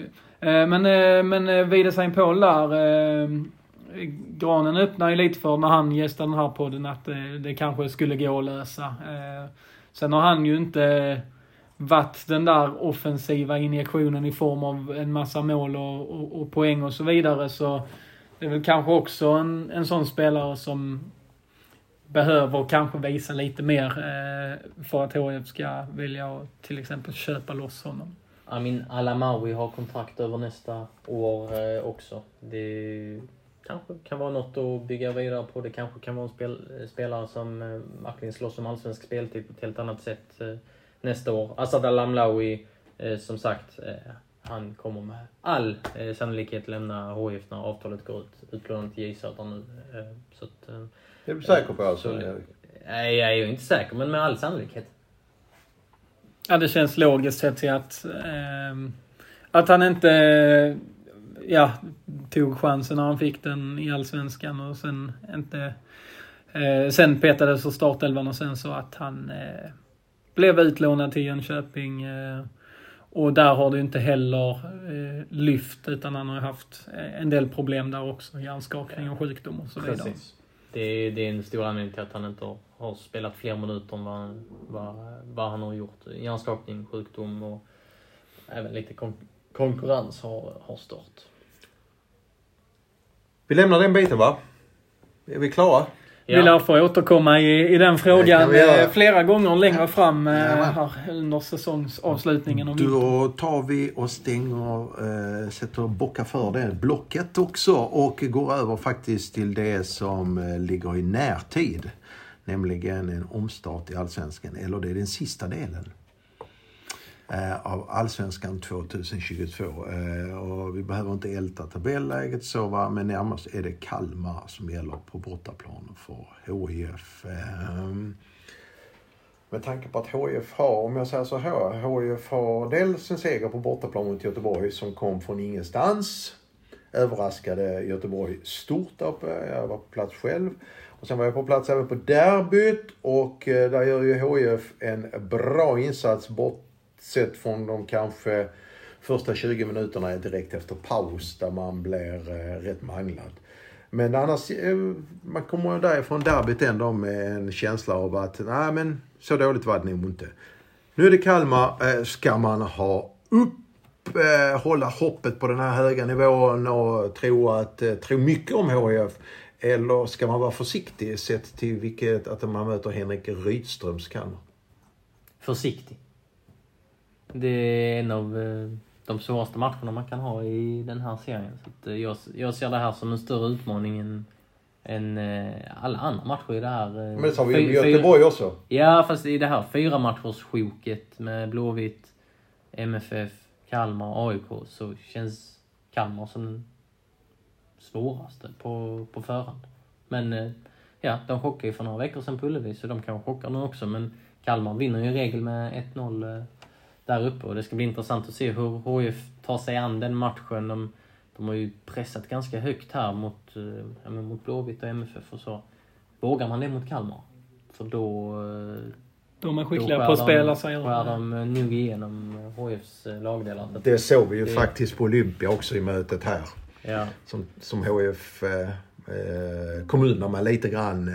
Men Widersheim Paul där... Granen öppnar ju lite för när han gästar den här podden att det kanske skulle gå att lösa. Sen har han ju inte varit den där offensiva injektionen i form av en massa mål och poäng och så vidare. Så det är väl kanske också en sån spelare som behöver kanske visa lite mer för att HF ska vilja till exempel köpa loss honom. Amin Alamawi har kontrakt över nästa år också. Det kanske kan vara något att bygga vidare på. Det kanske kan vara en spelare som verkligen slåss om allsvensk speltid på ett helt annat sätt nästa år. Asad Al-Amlawi, som sagt, han kommer med all sannolikhet lämna HIF när avtalet går ut. Utlånat till J Söder nu. Så att, är du säker på alltså? Nej, jag är ju inte säker, men med all sannolikhet. Ja, det känns logiskt sett till att han inte tog chansen när han fick den i allsvenskan och sen inte sen petades för startelvan och sen så att han blev utlånad till Jönköping och där har det inte heller lyft, utan han har haft en del problem där också, hjärnskakning och sjukdom och så vidare. Precis. Det är en stor anledning till att han inte har spelat fler minuter än vad han har gjort. Hjärnskakning, sjukdom och även lite konkurrens har stört. Vi lämnar den biten, va? Är vi klara? Ja. Vi lär få återkomma i den frågan flera gånger längre fram här under säsongsavslutningen. Då tar vi och stänger, sätter bocka för det blocket också och går över faktiskt till det som ligger i närtid. Nämligen en omstart i Allsvenskan, eller det är den sista delen av Allsvenskan 2022. Och vi behöver inte älta tabelläget så, va? Men närmast är det Kalmar som gäller på bortaplan för HIF. Med tanke på att HIF har, om jag säger så här, HIF har dels en seger på bortaplan mot Göteborg som kom från ingenstans. Överraskade Göteborg stort uppe, jag var på plats själv. Och sen var jag på plats även på derbyt och där gör ju HIF en bra insats bortsett från de kanske första 20 minuterna direkt efter paus där man blir rätt manglad. Men annars, man kommer därifrån derbyt ändå med en känsla av att nej, men så dåligt var det nog inte. Nu är det Kalmar, ska man ha hålla hoppet på den här höga nivån och tro mycket om HIF? Eller ska man vara försiktig sett till att man möter Henrik Rydströms Kalmar? Försiktig. Det är en av de svåraste matcherna man kan ha i den här serien. Så att jag ser det här som en större utmaning än alla andra matcher i det här. Men det sa vi i Göteborg också. Ja, fast i det här 4 matchers sjoket med Blåvitt, MFF, Kalmar, AIK, så känns Kalmar som den svåraste på förhand. Men ja, de chockade ju för några veckor sedan på Ullevi, så de kan chocka nu också. Men Kalmar vinner ju i regel med 1-0 där uppe, och det ska bli intressant att se hur HIF tar sig an den matchen. De har ju pressat ganska högt här mot Blåvitt och MFF och så. Vågar man det mot Kalmar? För då... De är skickliga på att spela sig. Skär de nog igenom HIFs lagdelar. Det såg vi ju faktiskt på Olympia också i mötet här. Ja. Som HIF kommunerna med lite grann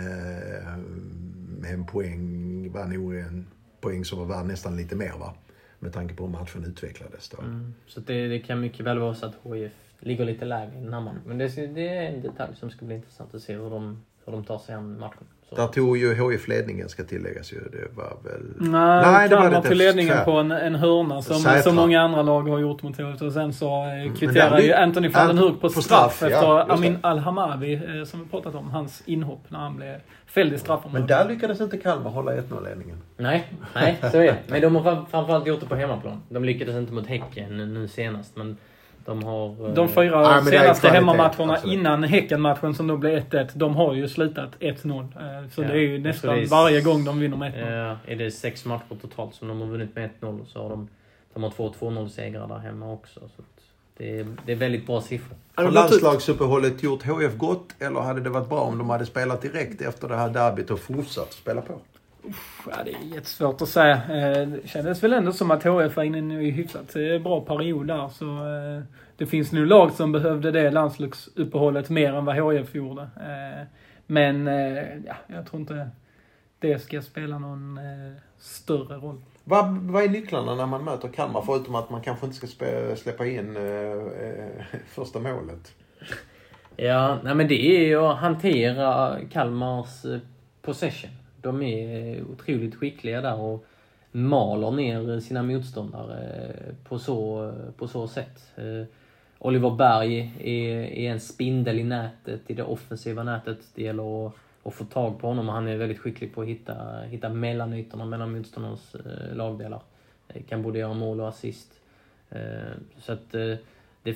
med en poäng var nog en poäng som var värd nästan lite mer, va? Med tanke på hur matchen utvecklades då. Så det kan mycket väl vara så att HIF ligger lite lägre i den här matchen. Men det är en detalj som ska bli intressant att se hur de tar sig an matchen. Så. Där tog ju HIF-ledningen, ska tilläggas ju. Det var väl... Nej, det var till ledningen på en hörna som många andra lag har gjort mot HIF. Och sen så kvitterar ju Anthony van den Hurk på straff efter Amin Al-Hamavi, som vi pratat om, hans inhopp när han blev fälld i straffområdet. Men där lyckades inte Kalmar hålla 1-0-ledningen. Nej, så är det. Men de har framförallt gjort det på hemmaplan. De lyckades inte mot Häcken nu senast, men de har... De 4 senaste hemmamatcherna innan Häcken-matchen som då blev 1-1, de har ju slutat 1-0. Så det är ju nästan varje gång de vinner med 1-0. Ja, är det 6 matcher totalt som de har vunnit med 1-0, så har de har 2-2-0-segrar där hemma också. Så det är väldigt bra siffror. Har landslagsuppehållet gjort HIF gott, eller hade det varit bra om de hade spelat direkt efter det här derbyt och fortsatt spela på? Ja, det är jättesvårt att säga. Det kändes väl ändå som att HIF var inne i hyfsat bra period där. Så det finns nu lag som behövde det landslagsuppehållet mer än vad HIF gjorde. Men jag tror inte det ska spela någon större roll. Vad är nycklarna när man möter Kalmar, förutom att man kanske inte ska släppa in första målet? Ja, nej, men det är ju att hantera Kalmars possession. De är otroligt skickliga där och maler ner sina motståndare på så sätt. Oliver Berg är en spindel i nätet, i det offensiva nätet. Det gäller att få tag på honom, och han är väldigt skicklig på att hitta mellanytorna mellan motståndarnas lagdelar. Kan både göra mål och assist. Så att det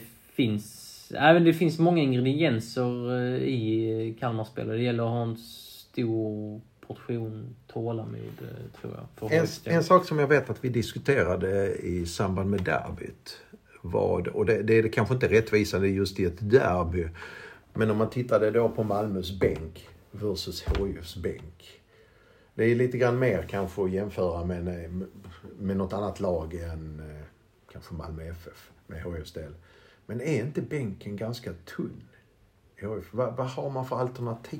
finns många ingredienser i Kalmarspelare. Det gäller att ha en stor portion tålamod, tror jag. En sak som jag vet att vi diskuterade i samband med derbyt och det är kanske inte rättvisande just i ett derby, men om man tittade då på Malmös bänk versus HIFs bänk. Det är lite grann mer kanske att jämföra med något annat lag än kanske Malmö FF med HIFs del. Men är inte bänken ganska tunn? Vad har man för alternativ?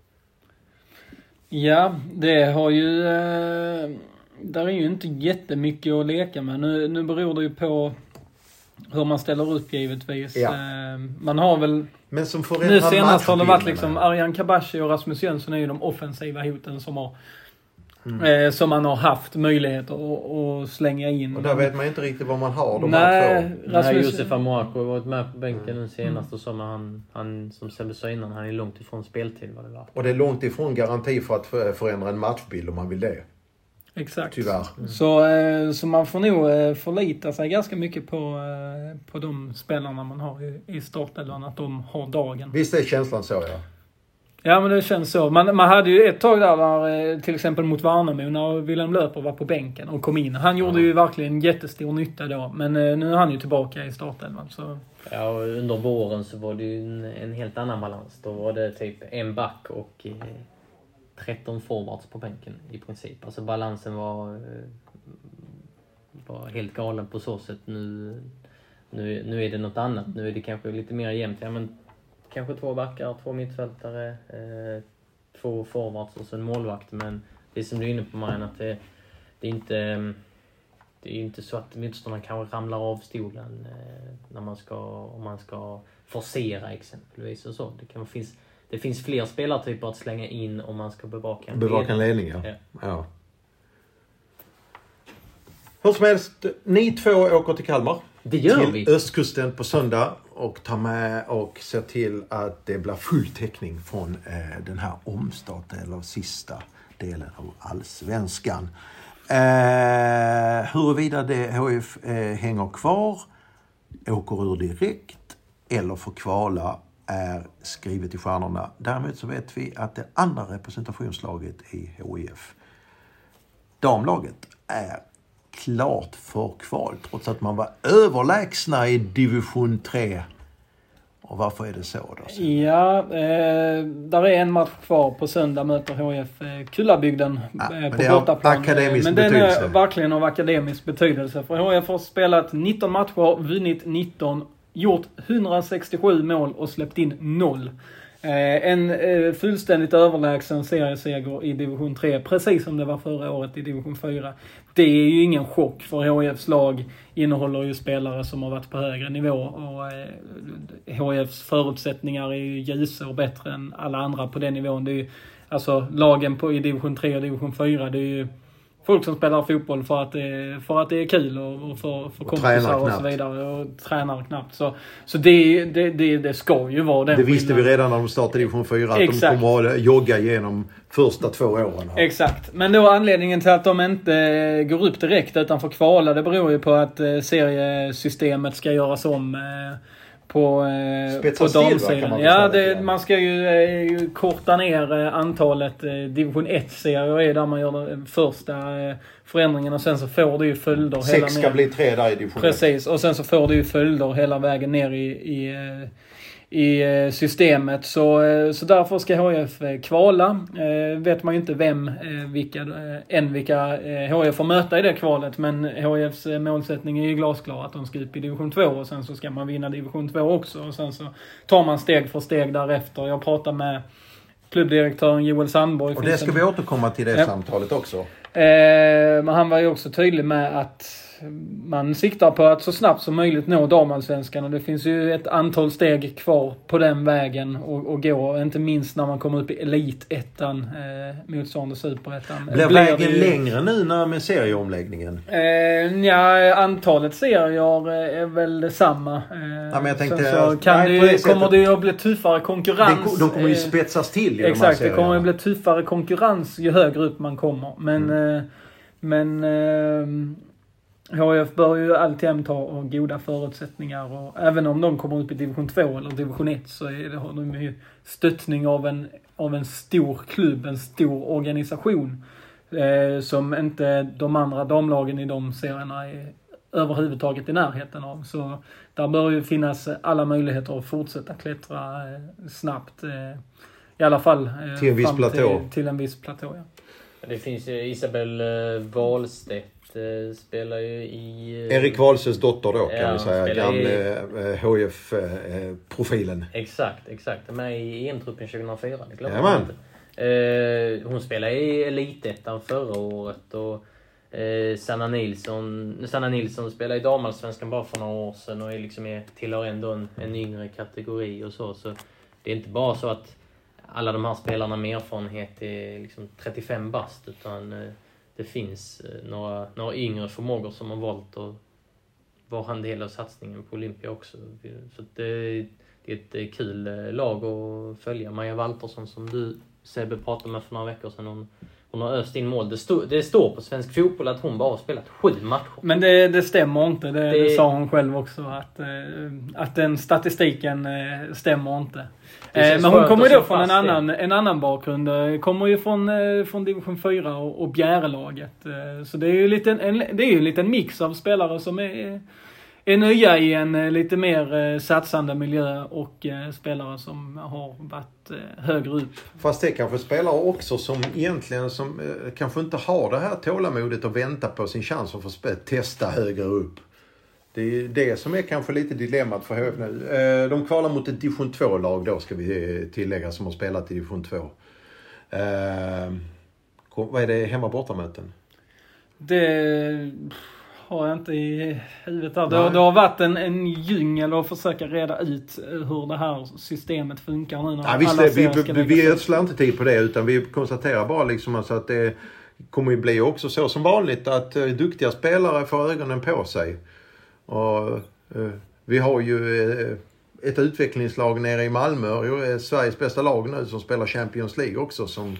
Ja, det har ju... där är ju inte jättemycket att leka med. Nu beror det ju på hur man ställer upp givetvis. Ja. Man har väl... Men som nu senast har det varit liksom Arjan Kabashi och Rasmus Jönsson är ju de offensiva hoten som man har haft möjlighet att slänga in. Och där vet man inte riktigt vad man har. Josef Amoako har varit med på bänken den senaste och han som Sebbe sa innan, han är långt ifrån speltid vad det var. Och det är långt ifrån garanti för att förändra en matchbild om man vill det. Exakt. Tyvärr. Så man får nog förlita sig ganska mycket på de spelarna man har i startelvan, att de har dagen. Visst är känslan så, ja. Ja, men det känns så. Man hade ju ett tag där till exempel mot Värnamo när Willem Löper var på bänken och kom in. Han gjorde ju verkligen jättestor nytta då. Men nu är han ju tillbaka i startelvan. Så. Ja, och under våren så var det ju en helt ann balans. Då var det typ en back och 13 forwards på bänken i princip. Alltså balansen var helt galen på så sätt. Nu är det något annat. Nu är det kanske lite mer jämnt. Ja, men kanske 2 backar, 2 mittfältare, 2 forwards och så en målvakt. Men det som du är inne på, Marianne, att det är inte... det är ju inte så att motståndaren kanske ramlar av stolen när om man ska forcera exempelvis och så. Det finns fler spelartyper att slänga in om man ska bevaka en ledning. Ja. Hur som helst, ni 2 åker till Kalmar. Det gör till vi. Östkusten på söndag och tar med och ser till att det blir full täckning från den här omstarten eller sista delen av Allsvenskan. Huruvida det HF hänger kvar, åker ur direkt eller får kvala är skrivet i stjärnorna. Däremot så vet vi att det andra representationslaget i HIF, damlaget, är klart för kval trots att man var överlägsna i division 3. Och varför är det så då? Ja, där är en match kvar. På söndag möter HF Kullabygden på bortaplan. Men den är verkligen av akademisk betydelse. För HF har spelat 19 matcher, vunnit 19, gjort 167 mål och släppt in 0. En fullständigt överlägsen serieseger i division 3, precis som det var förra året i division 4. Det är ju ingen chock, för HFs lag innehåller ju spelare som har varit på högre nivå, och HFs förutsättningar är ju ljusa och bättre än alla andra på den nivån. Det är ju, alltså lagen i division 3 och division 4, det är ju folk som spelar fotboll för att det är kul och för kompisar och så vidare, och tränar knappt. Så det ska ju vara den. Det visste vi redan när de startade division 4 att Exakt. De kommer att jogga igenom första 2 åren. Här. Exakt. Men då anledningen till att de inte går upp direkt utan får kvala, det beror ju på att seriesystemet ska göras om på damsidan. Ja, man ska ju korta ner antalet division 1-serier är där man gör den första förändringen, och sen så får det ju följder 6 ska bli 3 där i division 1. Precis, och sen så får det ju följder hela vägen ner i systemet. Så därför ska HF kvala. Vet man ju inte vilka HF får möta i det kvalet, men HFs målsättning är ju glasklar att de ska upp i division 2, och sen så ska man vinna division 2 också, och sen så tar man steg för steg därefter. Jag pratar med klubbdirektören Joel Sandborg. Och det ska vi återkomma till det samtalet också. Men han var ju också tydlig med att man siktar på att så snabbt som möjligt nå damallsvenskan, och det finns ju ett antal steg kvar på den vägen och gå, inte minst när man kommer upp i elitettan, motsvarande superettan. Blir vägen längre nu med serieomläggningen? Antalet serier är väl detsamma. Men jag tänkte, kommer det ju att bli tuffare konkurrens. De kommer ju spetsas till. Exakt, det kommer att bli tuffare konkurrens ju högre upp man kommer. Men HF bör ju alltid ha goda förutsättningar, och även om de kommer upp i division 2 eller division 1 så har de ju stöttning av en stor klubb, en stor organisation som inte de andra damlagen i de serierna är överhuvudtaget i närheten av. Så där bör ju finnas alla möjligheter att fortsätta klättra snabbt, i alla fall till en viss platå. Till en viss platå, ja. Det finns ju Isabel Wahlstedt spelar ju i... Erik Wahlstedts dotter då, kan vi säga. Gamle HF-profilen. Exakt. Med i EM-truppen 2004. Det glömmer man inte. Hon spelade i elitettan förra året, och Sanna Nilsson spelade i damallsvenskan bara för några år sedan och tillhör ändå en yngre kategori och så. Så det är inte bara så att alla de här spelarna med erfarenhet är 35 bast, utan det finns några yngre förmågor som har valt att vara en del av satsningen på Olympia också. Så det är ett kul lag att följa. Maja Waltersson, som du Sebbe pratade med för några veckor sedan, hon har öst in mål. Det står på Svensk Fotboll att hon bara har spelat 7 matcher. Men det stämmer inte. Det sa hon själv också. Att den statistiken stämmer inte. Men hon kommer ju då från en annan bakgrund. Kommer ju från division 4 och Bjärelaget. Så det är ju en liten mix av spelare som är nya i en lite mer satsande miljö, och spelare som har varit högre upp. Fast det kanske spelare också som egentligen kanske inte har det här tålamodet att vänta på sin chans att få testa högre upp. Det är det som är kanske lite dilemmat för HF nu. De kvalar mot ett division 2-lag då, ska vi tillägga, som har spelat i division 2. Vad är det, hemma bortamöten? Det har jag inte i huvudet där. Det har varit en djungel att försöka reda ut hur det här systemet funkar nu. När vi ödslar inte tid på det, utan vi konstaterar bara liksom alltså att det kommer ju bli också så som vanligt att duktiga spelare får ögonen på sig. Och vi har ju ett utvecklingslag nere i Malmö, och Sveriges bästa lag nu som spelar Champions League också, som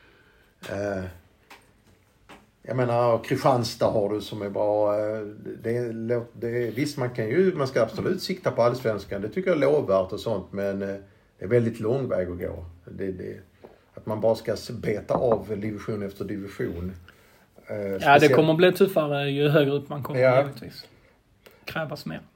jag menar, Kristianstad har du som är bra. Visst, man ska absolut sikta på allsvenskan. Det tycker jag är lovvärt och sånt, men det är väldigt lång väg att gå. Att man bara ska beta av division efter division. Ja, det kommer bli tuffare ju högre upp man kommer, givetvis. Krävas mer.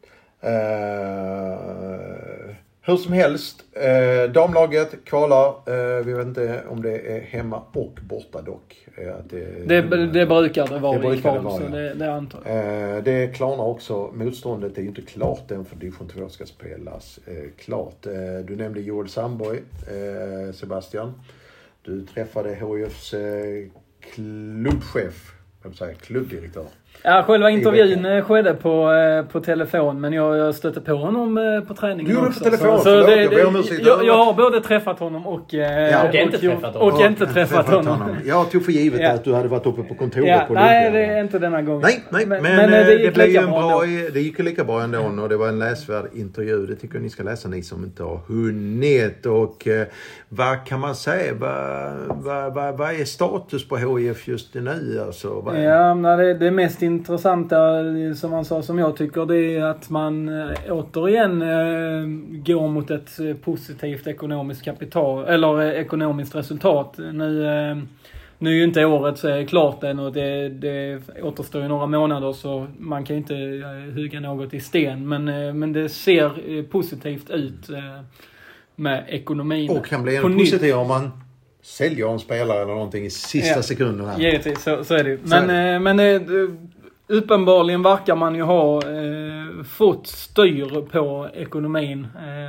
Hur som helst, damlaget kvalar. Vi vet inte om det är hemma och borta dock. Det brukar det vara i kval, så det antar jag. Det klarnar också. Motståndet är ju inte klart än för division 2 ska spelas. Klart. Du nämnde Joel Sandborg, Sebastian. Du träffade HIFs klubbchef, klubbdirektör. Ja, själva intervjun skedde på telefon, men jag stötte på honom på träningen. Du också. På telefon? Jag har både träffat honom och inte träffat honom. Jag tog för givet att du hade varit uppe på kontoret. Nej, det är inte denna gången. Nej, men det gick lika bra ändå, och det var en läsvärd intervju. Det tycker jag ni ska läsa, ni som inte har hunnit. Och vad kan man säga? Vad är status på HIF just nu? Alltså, det mest intressanta, som man sa, som jag tycker, det är att man återigen går mot ett positivt ekonomiskt kapital, eller ekonomiskt resultat. Nu är ju inte året klart än, och det återstår ju några månader, så man kan inte hugga något i sten, men det ser positivt ut med ekonomin. Och kan bli ännu positivt om man säljer en spelare eller någonting i sista sekunden här. Givetvis, så är det. Men uppenbarligen verkar man ju ha fått styr på ekonomin.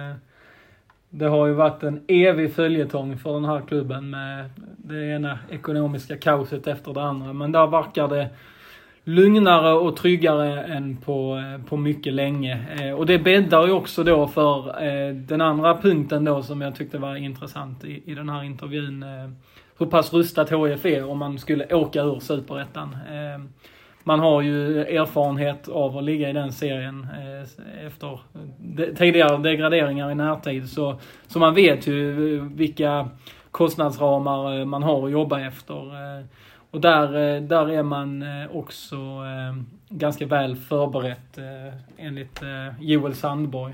Det har ju varit en evig följetong för den här klubben med det ena ekonomiska kaoset efter det andra. Men där verkar det lugnare och tryggare än på mycket länge. Och det bäddar ju också då för den andra punkten då, som jag tyckte var intressant i den här intervjun. Hur pass rustat HIF är om man skulle åka ur Superettan. Man har ju erfarenhet av att ligga i den serien efter tidigare degraderingar i närtid. Så man vet ju vilka kostnadsramar man har att jobba efter. Och där är man också ganska väl förberett enligt Joel Sandborg.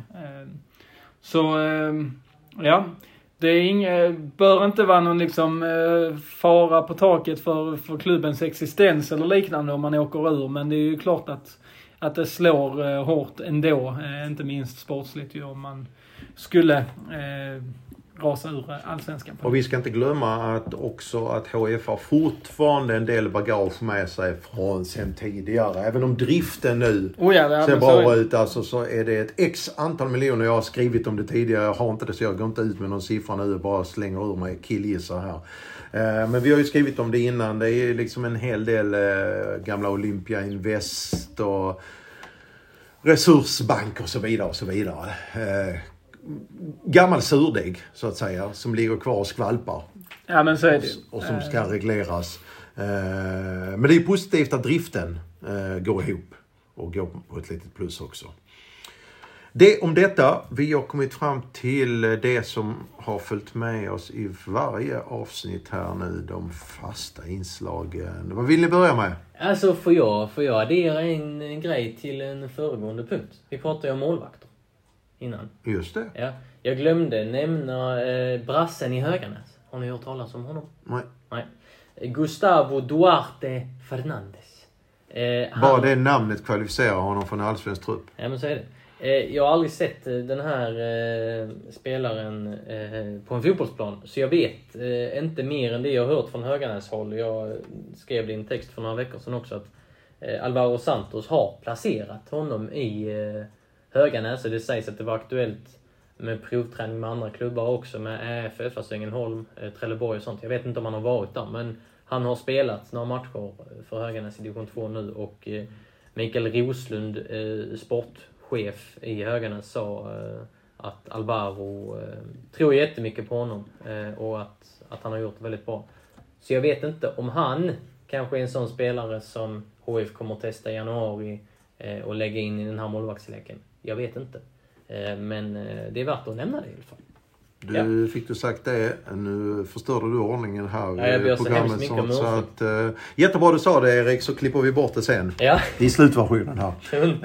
Det bör inte vara någon liksom fara på taket för klubbens existens eller liknande om man åker ur. Men det är ju klart att det slår hårt ändå, inte minst sportsligt ju, om man skulle rasa ur allsvenskan. Och vi ska inte glömma att HIF har fortfarande en del bagage med sig från sen tidigare. Även om driften nu ser bra ut, alltså, så är det ett x antal miljoner. Jag har skrivit om det tidigare, jag har inte det, så jag går inte ut med någon siffra nu och bara slänger ur mig killgissar här. Men vi har ju skrivit om det innan. Det är liksom en hel del gamla Olympia Invest och Resursbank och så vidare och så vidare. Gammal surdeg så att säga, som ligger kvar och skvalpar. Ja, men så är det. Och som ska regleras. Men det är positivt att driften går ihop och går på ett litet plus också. Det om detta. Vi har kommit fram till det som har följt med oss i varje avsnitt här nu, de fasta inslagen. Vad vill ni börja med? Alltså får jag addera en grej till en föregående punkt. Vi pratade ju om målvakter innan. Just det. Ja, jag glömde nämna brassen i Höganäs. Har ni hört talas om honom? Nej. Gustavo Duarte Fernandes. Bara det namnet kvalificerar honom från en allsvensk trupp. Ja, men så är det. Jag har aldrig sett den här spelaren på en fotbollsplan. Så jag vet inte mer än det jag har hört från Höganäs håll. Jag skrev det i en text för några veckor sedan också, att Alvaro Santos har placerat honom i Höganäs. Det sägs att det var aktuellt med provträning med andra klubbar också, med AFF, alltså Ängelholm, Trelleborg och sånt. Jag vet inte om han har varit där, men han har spelat några matcher för Höganäs i division 2 nu och Mikael Roslund, sportchef i Höganäs, sa att Alvaro tror jättemycket på honom och att han har gjort det väldigt bra. Så jag vet inte om han kanske är en sån spelare som HF kommer att testa i januari och lägga in i den här målvaktsleken. Jag vet inte. Men det är värt att nämna det i alla fall. Fick du sagt det, nu förstörde du ordningen här i programmet. Så att, jättebra du sa det, Erik, så klipper vi bort det sen. Ja. I slutversionen här.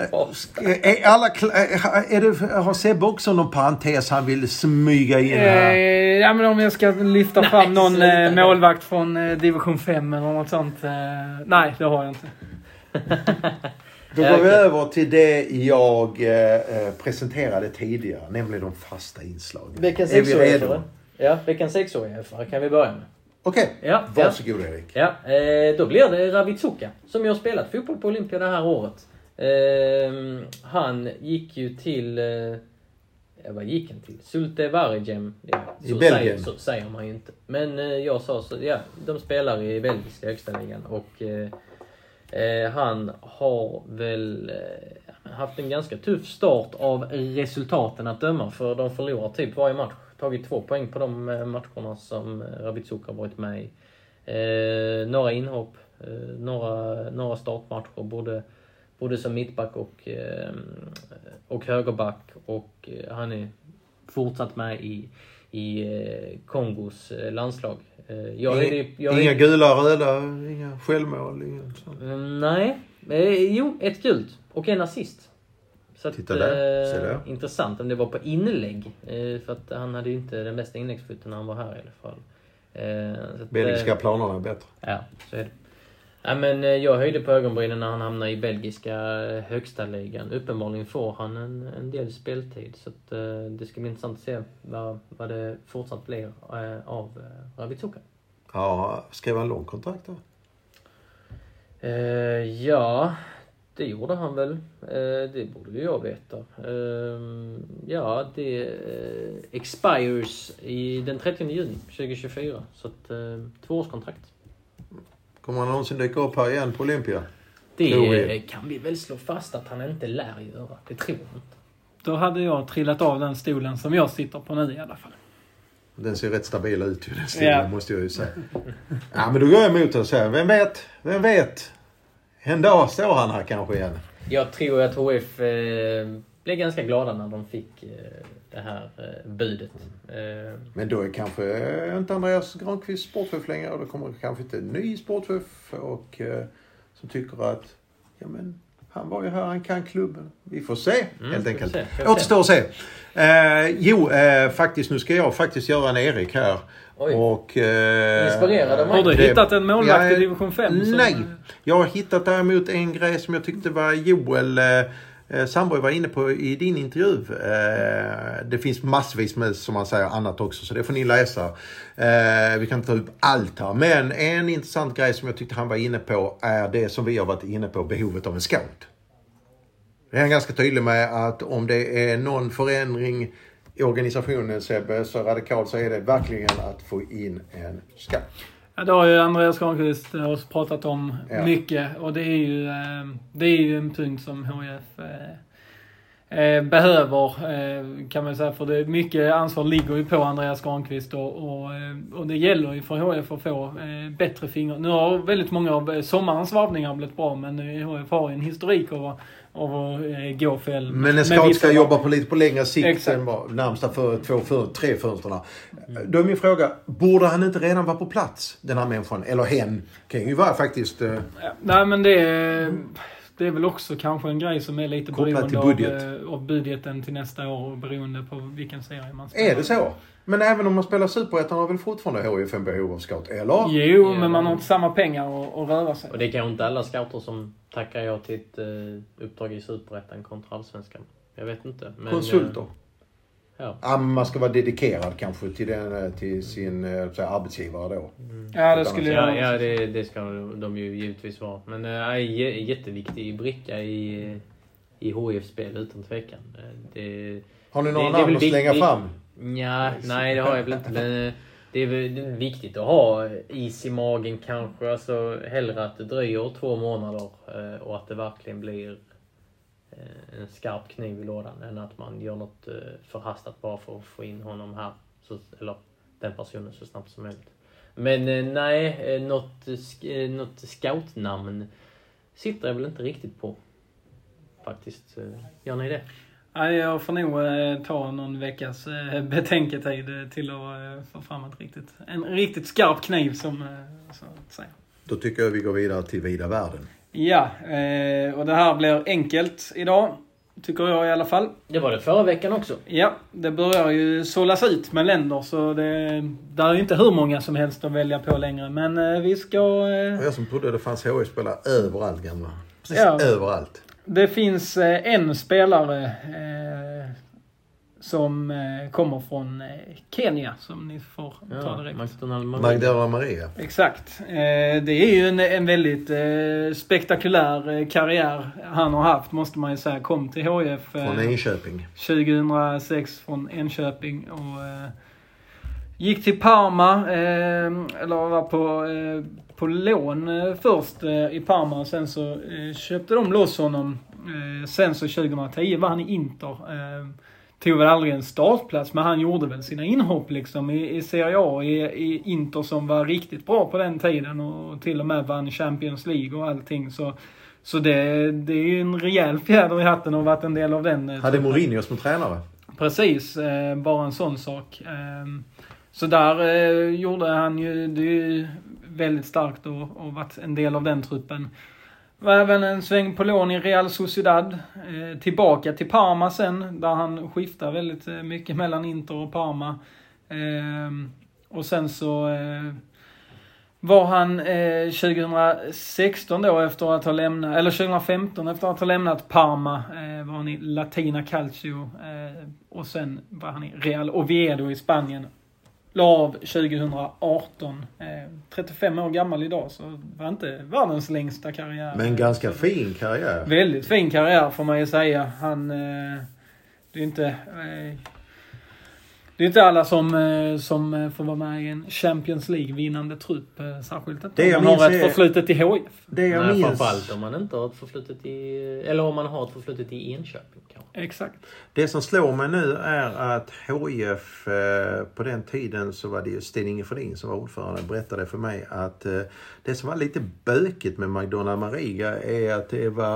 Har Sebbe också någon parentes han vill smyga in här? Ja, men om jag ska lyfta fram någon målvakt från division 5 eller något sånt. Nej, det har jag inte. Då går vi över till det jag presenterade tidigare, nämligen de fasta inslagen. Veckans är vi redo? Ja, veckans 6-åriga kan vi börja med. Okej, varsågod Erik. Ja, då blir det Ravitsuka som jag har spelat fotboll på Olympia det här året. Han gick ju till... vad gick han till? Zulte Waregem. I Belgien. Så säger man ju inte. Men jag sa så, ja, de spelar i belgiska högsta ligan och... han har väl haft en ganska tuff start av resultaten att döma, för de förlorar typ varje match. Tagit 2 poäng på de matcherna som Ravitsuka har varit med i. Några inhopp, några startmatcher, både som mittback och högerback, och han är fortsatt med i Kongos landslag. Inga gula, röda, inga självmål, inga sånt. Nej, jo, ett gult och en assist. Så att, titta där, se där. Intressant om det var på inlägg, för att han hade ju inte den bästa inläggsflytten när han var här i alla fall. Belgiska planerna är bättre. Ja, så är det. Ja, men jag höjde på ögonbrynen när han hamnade i belgiska högsta ligan. Uppenbarligen får han en del speltid, så att, det ska bli intressant att se vad det fortsatt blir av Ravitsuka. Ja, skrev han lång kontrakt då? Ja, det gjorde han väl. Det borde ju jag veta. Ja, det expires den 30 juni 2024. Så att 2-årskontrakt. Kommer han någonsin dyka upp här igen på Olympia? Det kan vi väl slå fast att han inte lär göra. Det tror jag inte. Då hade jag trillat av den stolen som jag sitter på nu i alla fall. Den ser rätt stabil ut ju, den stolen, måste jag ju säga. Ja, men då går jag emot och säger, vem vet? En dag står han här kanske igen. Jag tror att HF blev ganska glada när de fick det här budet. Men då är kanske inte Andreas Granqvist sportchef längre, och då kommer kanske inte en ny sportchef och som tycker att ja, men han var ju här, han kan klubben. Vi får se, helt enkelt. Återstår att se. Faktiskt, nu ska jag faktiskt göra en Erik här. Oj. Och, inspirerad av mig. Har du hittat en målvakt i division 5? Nej, jag har hittat däremot en grej som jag tyckte var Joel Sandborg var inne på i din intervju. Det finns massvis med, som man säger, annat också, så det får ni läsa. Vi kan ta upp allt här. Men en intressant grej som jag tyckte han var inne på är det som vi har varit inne på, behovet av en scout. Det är ganska tydlig med att om det är någon förändring i organisationen, Sebbe, så radikalt, så är det verkligen att få in en scout. Ja, det har ju Andreas Granqvist också pratat om mycket, och det är ju en punkt som HF behöver, kan man säga, för det mycket ansvar ligger ju på Andreas Granqvist och det gäller ju för HF att få bättre fingrar. Nu har väldigt många av sommarens varvningar blivit bra, men HF har en historik av att gå fel. Men en scout ska jobba på längre sikt än närmsta för 3 fönsterna. Då är min fråga, borde han inte redan vara på plats, den här människan? Eller hen? Kan ju vara faktiskt... Nej, men det är väl också kanske en grej som är lite beroende av budgeten till nästa år, beroende på vilken serie man spelar. Är det så? Men även om man spelar Superettan har väl fortfarande HIF en behov av scout, eller? Jo, men man har inte samma pengar att röra sig. Och det är kanske inte alla scouter som tackar jag till ett uppdrag i Superettan kontra Allsvenskan. Jag vet inte. Men, konsulter? Ja, man ska vara dedikerad kanske till sin arbetsgivare då. Ja, det skulle jag. Ja, det ska de ju givetvis vara. Men jätteviktig bricka i HIF-spel utan tvekan. Har ni några namn att slänga fram? Ja, nej, det har jag väl inte. Men Det är väl viktigt att ha is i magen kanske. Alltså hellre att det dröjer 2 månader och att det verkligen blir en skarp kniv i lådan än att man gör något förhastat bara för att få in honom här. Eller den personen så snabbt som möjligt. Men nej, något scoutnamn sitter jag väl inte riktigt på. Faktiskt, gör ni det? Nej, jag får nog ta någon veckas betänketid till att få fram en riktigt skarp kniv som så att säga. Då tycker jag vi går vidare till vida världen. Ja, och det här blir enkelt idag. Tycker jag i alla fall. Det var det förra veckan också. Ja, det börjar ju sållas ut med länder så det är inte hur många som helst att välja på längre. Men vi ska... Jag som trodde det fanns HIF-spelare överallt gamla. Precis överallt. Det finns en spelare som kommer från Kenya som ni får ta direkt. Magdalena Maria. Exakt. Det är ju en väldigt spektakulär karriär han har haft, måste man ju säga. Kom till HIF från Enköping 2006 från Enköping och gick till Parma eller var på lån först i Parma och sen så köpte de loss honom. Sen så 2010 var han i Inter. Tog väl aldrig en startplats, men han gjorde väl sina inhopp liksom i Serie A i Inter som var riktigt bra på den tiden och till och med vann Champions League och allting. Så det är ju en rejäl fjäder i hatten och varit en del av den. Hade Mourinho som tränare? Precis, bara en sån sak. Så där gjorde han ju, det är ju väldigt starkt och varit en del av den truppen. Var även en sväng på lån i Real Sociedad. Tillbaka till Parma sen, där han skiftar väldigt mycket mellan Inter och Parma. Och sen så var han 2016 då efter att ha lämnat, eller 2015 efter att ha lämnat Parma var han i Latina Calcio. Och sen var han i Real Oviedo i Spanien. La av 2018. 35 år gammal idag, så var inte världens längsta karriär. Men ganska fin karriär. Väldigt fin karriär får man ju säga. Han, det är inte... Det är inte alla som får vara med i en Champions League-vinnande trupp, särskilt inte om man har ett förflutet i HIF. Det jag minns... Framförallt om man inte har ett förflutet eller om man har ett förflutet i Enköping. Exakt. Det som slår mig nu är att HIF på den tiden så var det ju Sten-Inge Fredin som var ordförande, berättade för mig att det som var lite bökigt med Magdalena Maria är att det var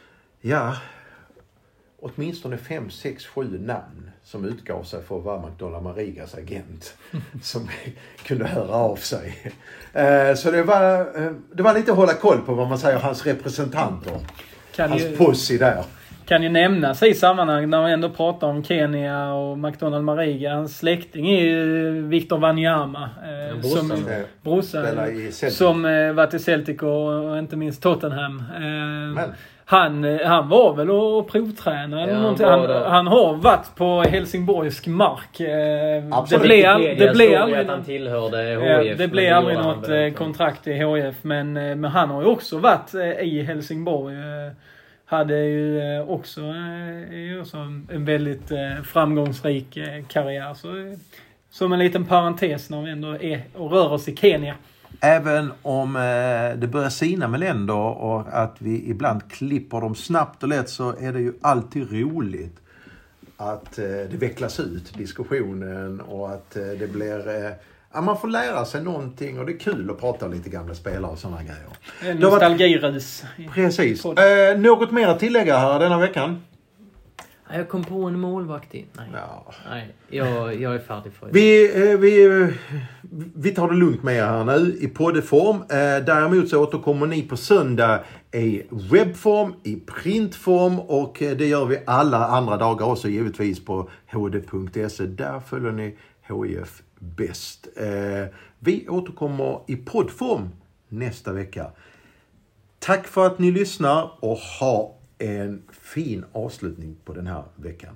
åtminstone 5, 6, 7 namn som utgav sig för att vara Magdalena Marias agent som kunde höra av sig. Så det var lite att hålla koll på vad man säger, hans representanter. Hans pussy där. Kan ju nämnas i sammanhang när vi ändå pratar om Kenya och Magdalena Maria. Hans släkting är ju Victor Wanyama. Brorsan. Som varit i Celtic och inte minst Tottenham. Han var väl och provträna eller någonting. Han har varit på helsingborgsk mark. Det blev aldrig att han tillhörde HIF. Det blev aldrig något kontrakt i HIF, men han har ju också varit i Helsingborg. Hade ju också en väldigt framgångsrik karriär. Så som en liten parentes när vi ändå är och rör oss i Kenya. Även om det börjar sina med länder och att vi ibland klipper dem snabbt och lätt, så är det ju alltid roligt att det vecklas ut diskussionen och att det blir... man får lära sig någonting och det är kul att prata lite gamla spelare och sådana grejer. Nostalgirus. Precis. Något mer att tillägga här denna veckan? Jag kom på en målvakt in. Nej, jag är färdig för det. Vi tar det lugnt med här nu i poddform. Däremot så återkommer ni på söndag i webbform, i printform, och det gör vi alla andra dagar också givetvis på hd.se. Där följer ni HIF bäst. Vi återkommer i poddform nästa vecka. Tack för att ni lyssnar och ha en fin avslutning på den här veckan.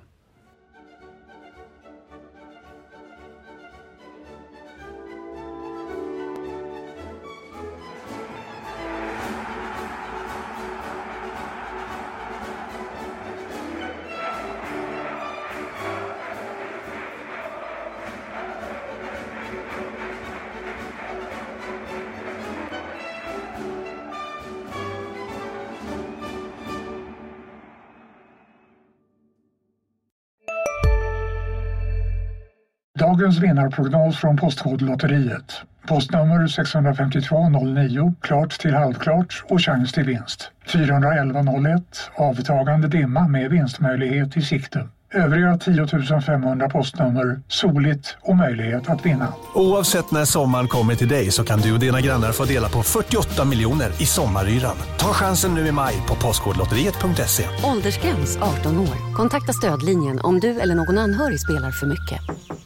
Dagens vinnarprognos från Postkodlotteriet. Postnummer 65209, klart till halvklart och chans till vinst. 41101, avtagande dimma med vinstmöjlighet i sikte. Övriga 10 500 postnummer, soligt och möjlighet att vinna. Oavsett när sommaren kommer till dig så kan du och dina grannar få dela på 48 miljoner i sommaryran. Ta chansen nu i maj på postkodlotteriet.se. Åldersgräns 18 år. Kontakta stödlinjen om du eller någon anhörig spelar för mycket.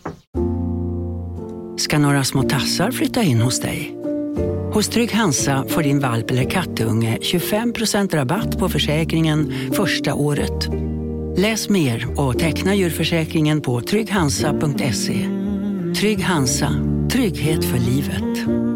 Ska några små tassar flytta in hos dig? Hos Trygg Hansa får din valp eller kattunge 25% rabatt på försäkringen första året. Läs mer och teckna djurförsäkringen på trygghansa.se. Trygg Hansa, trygghet för livet.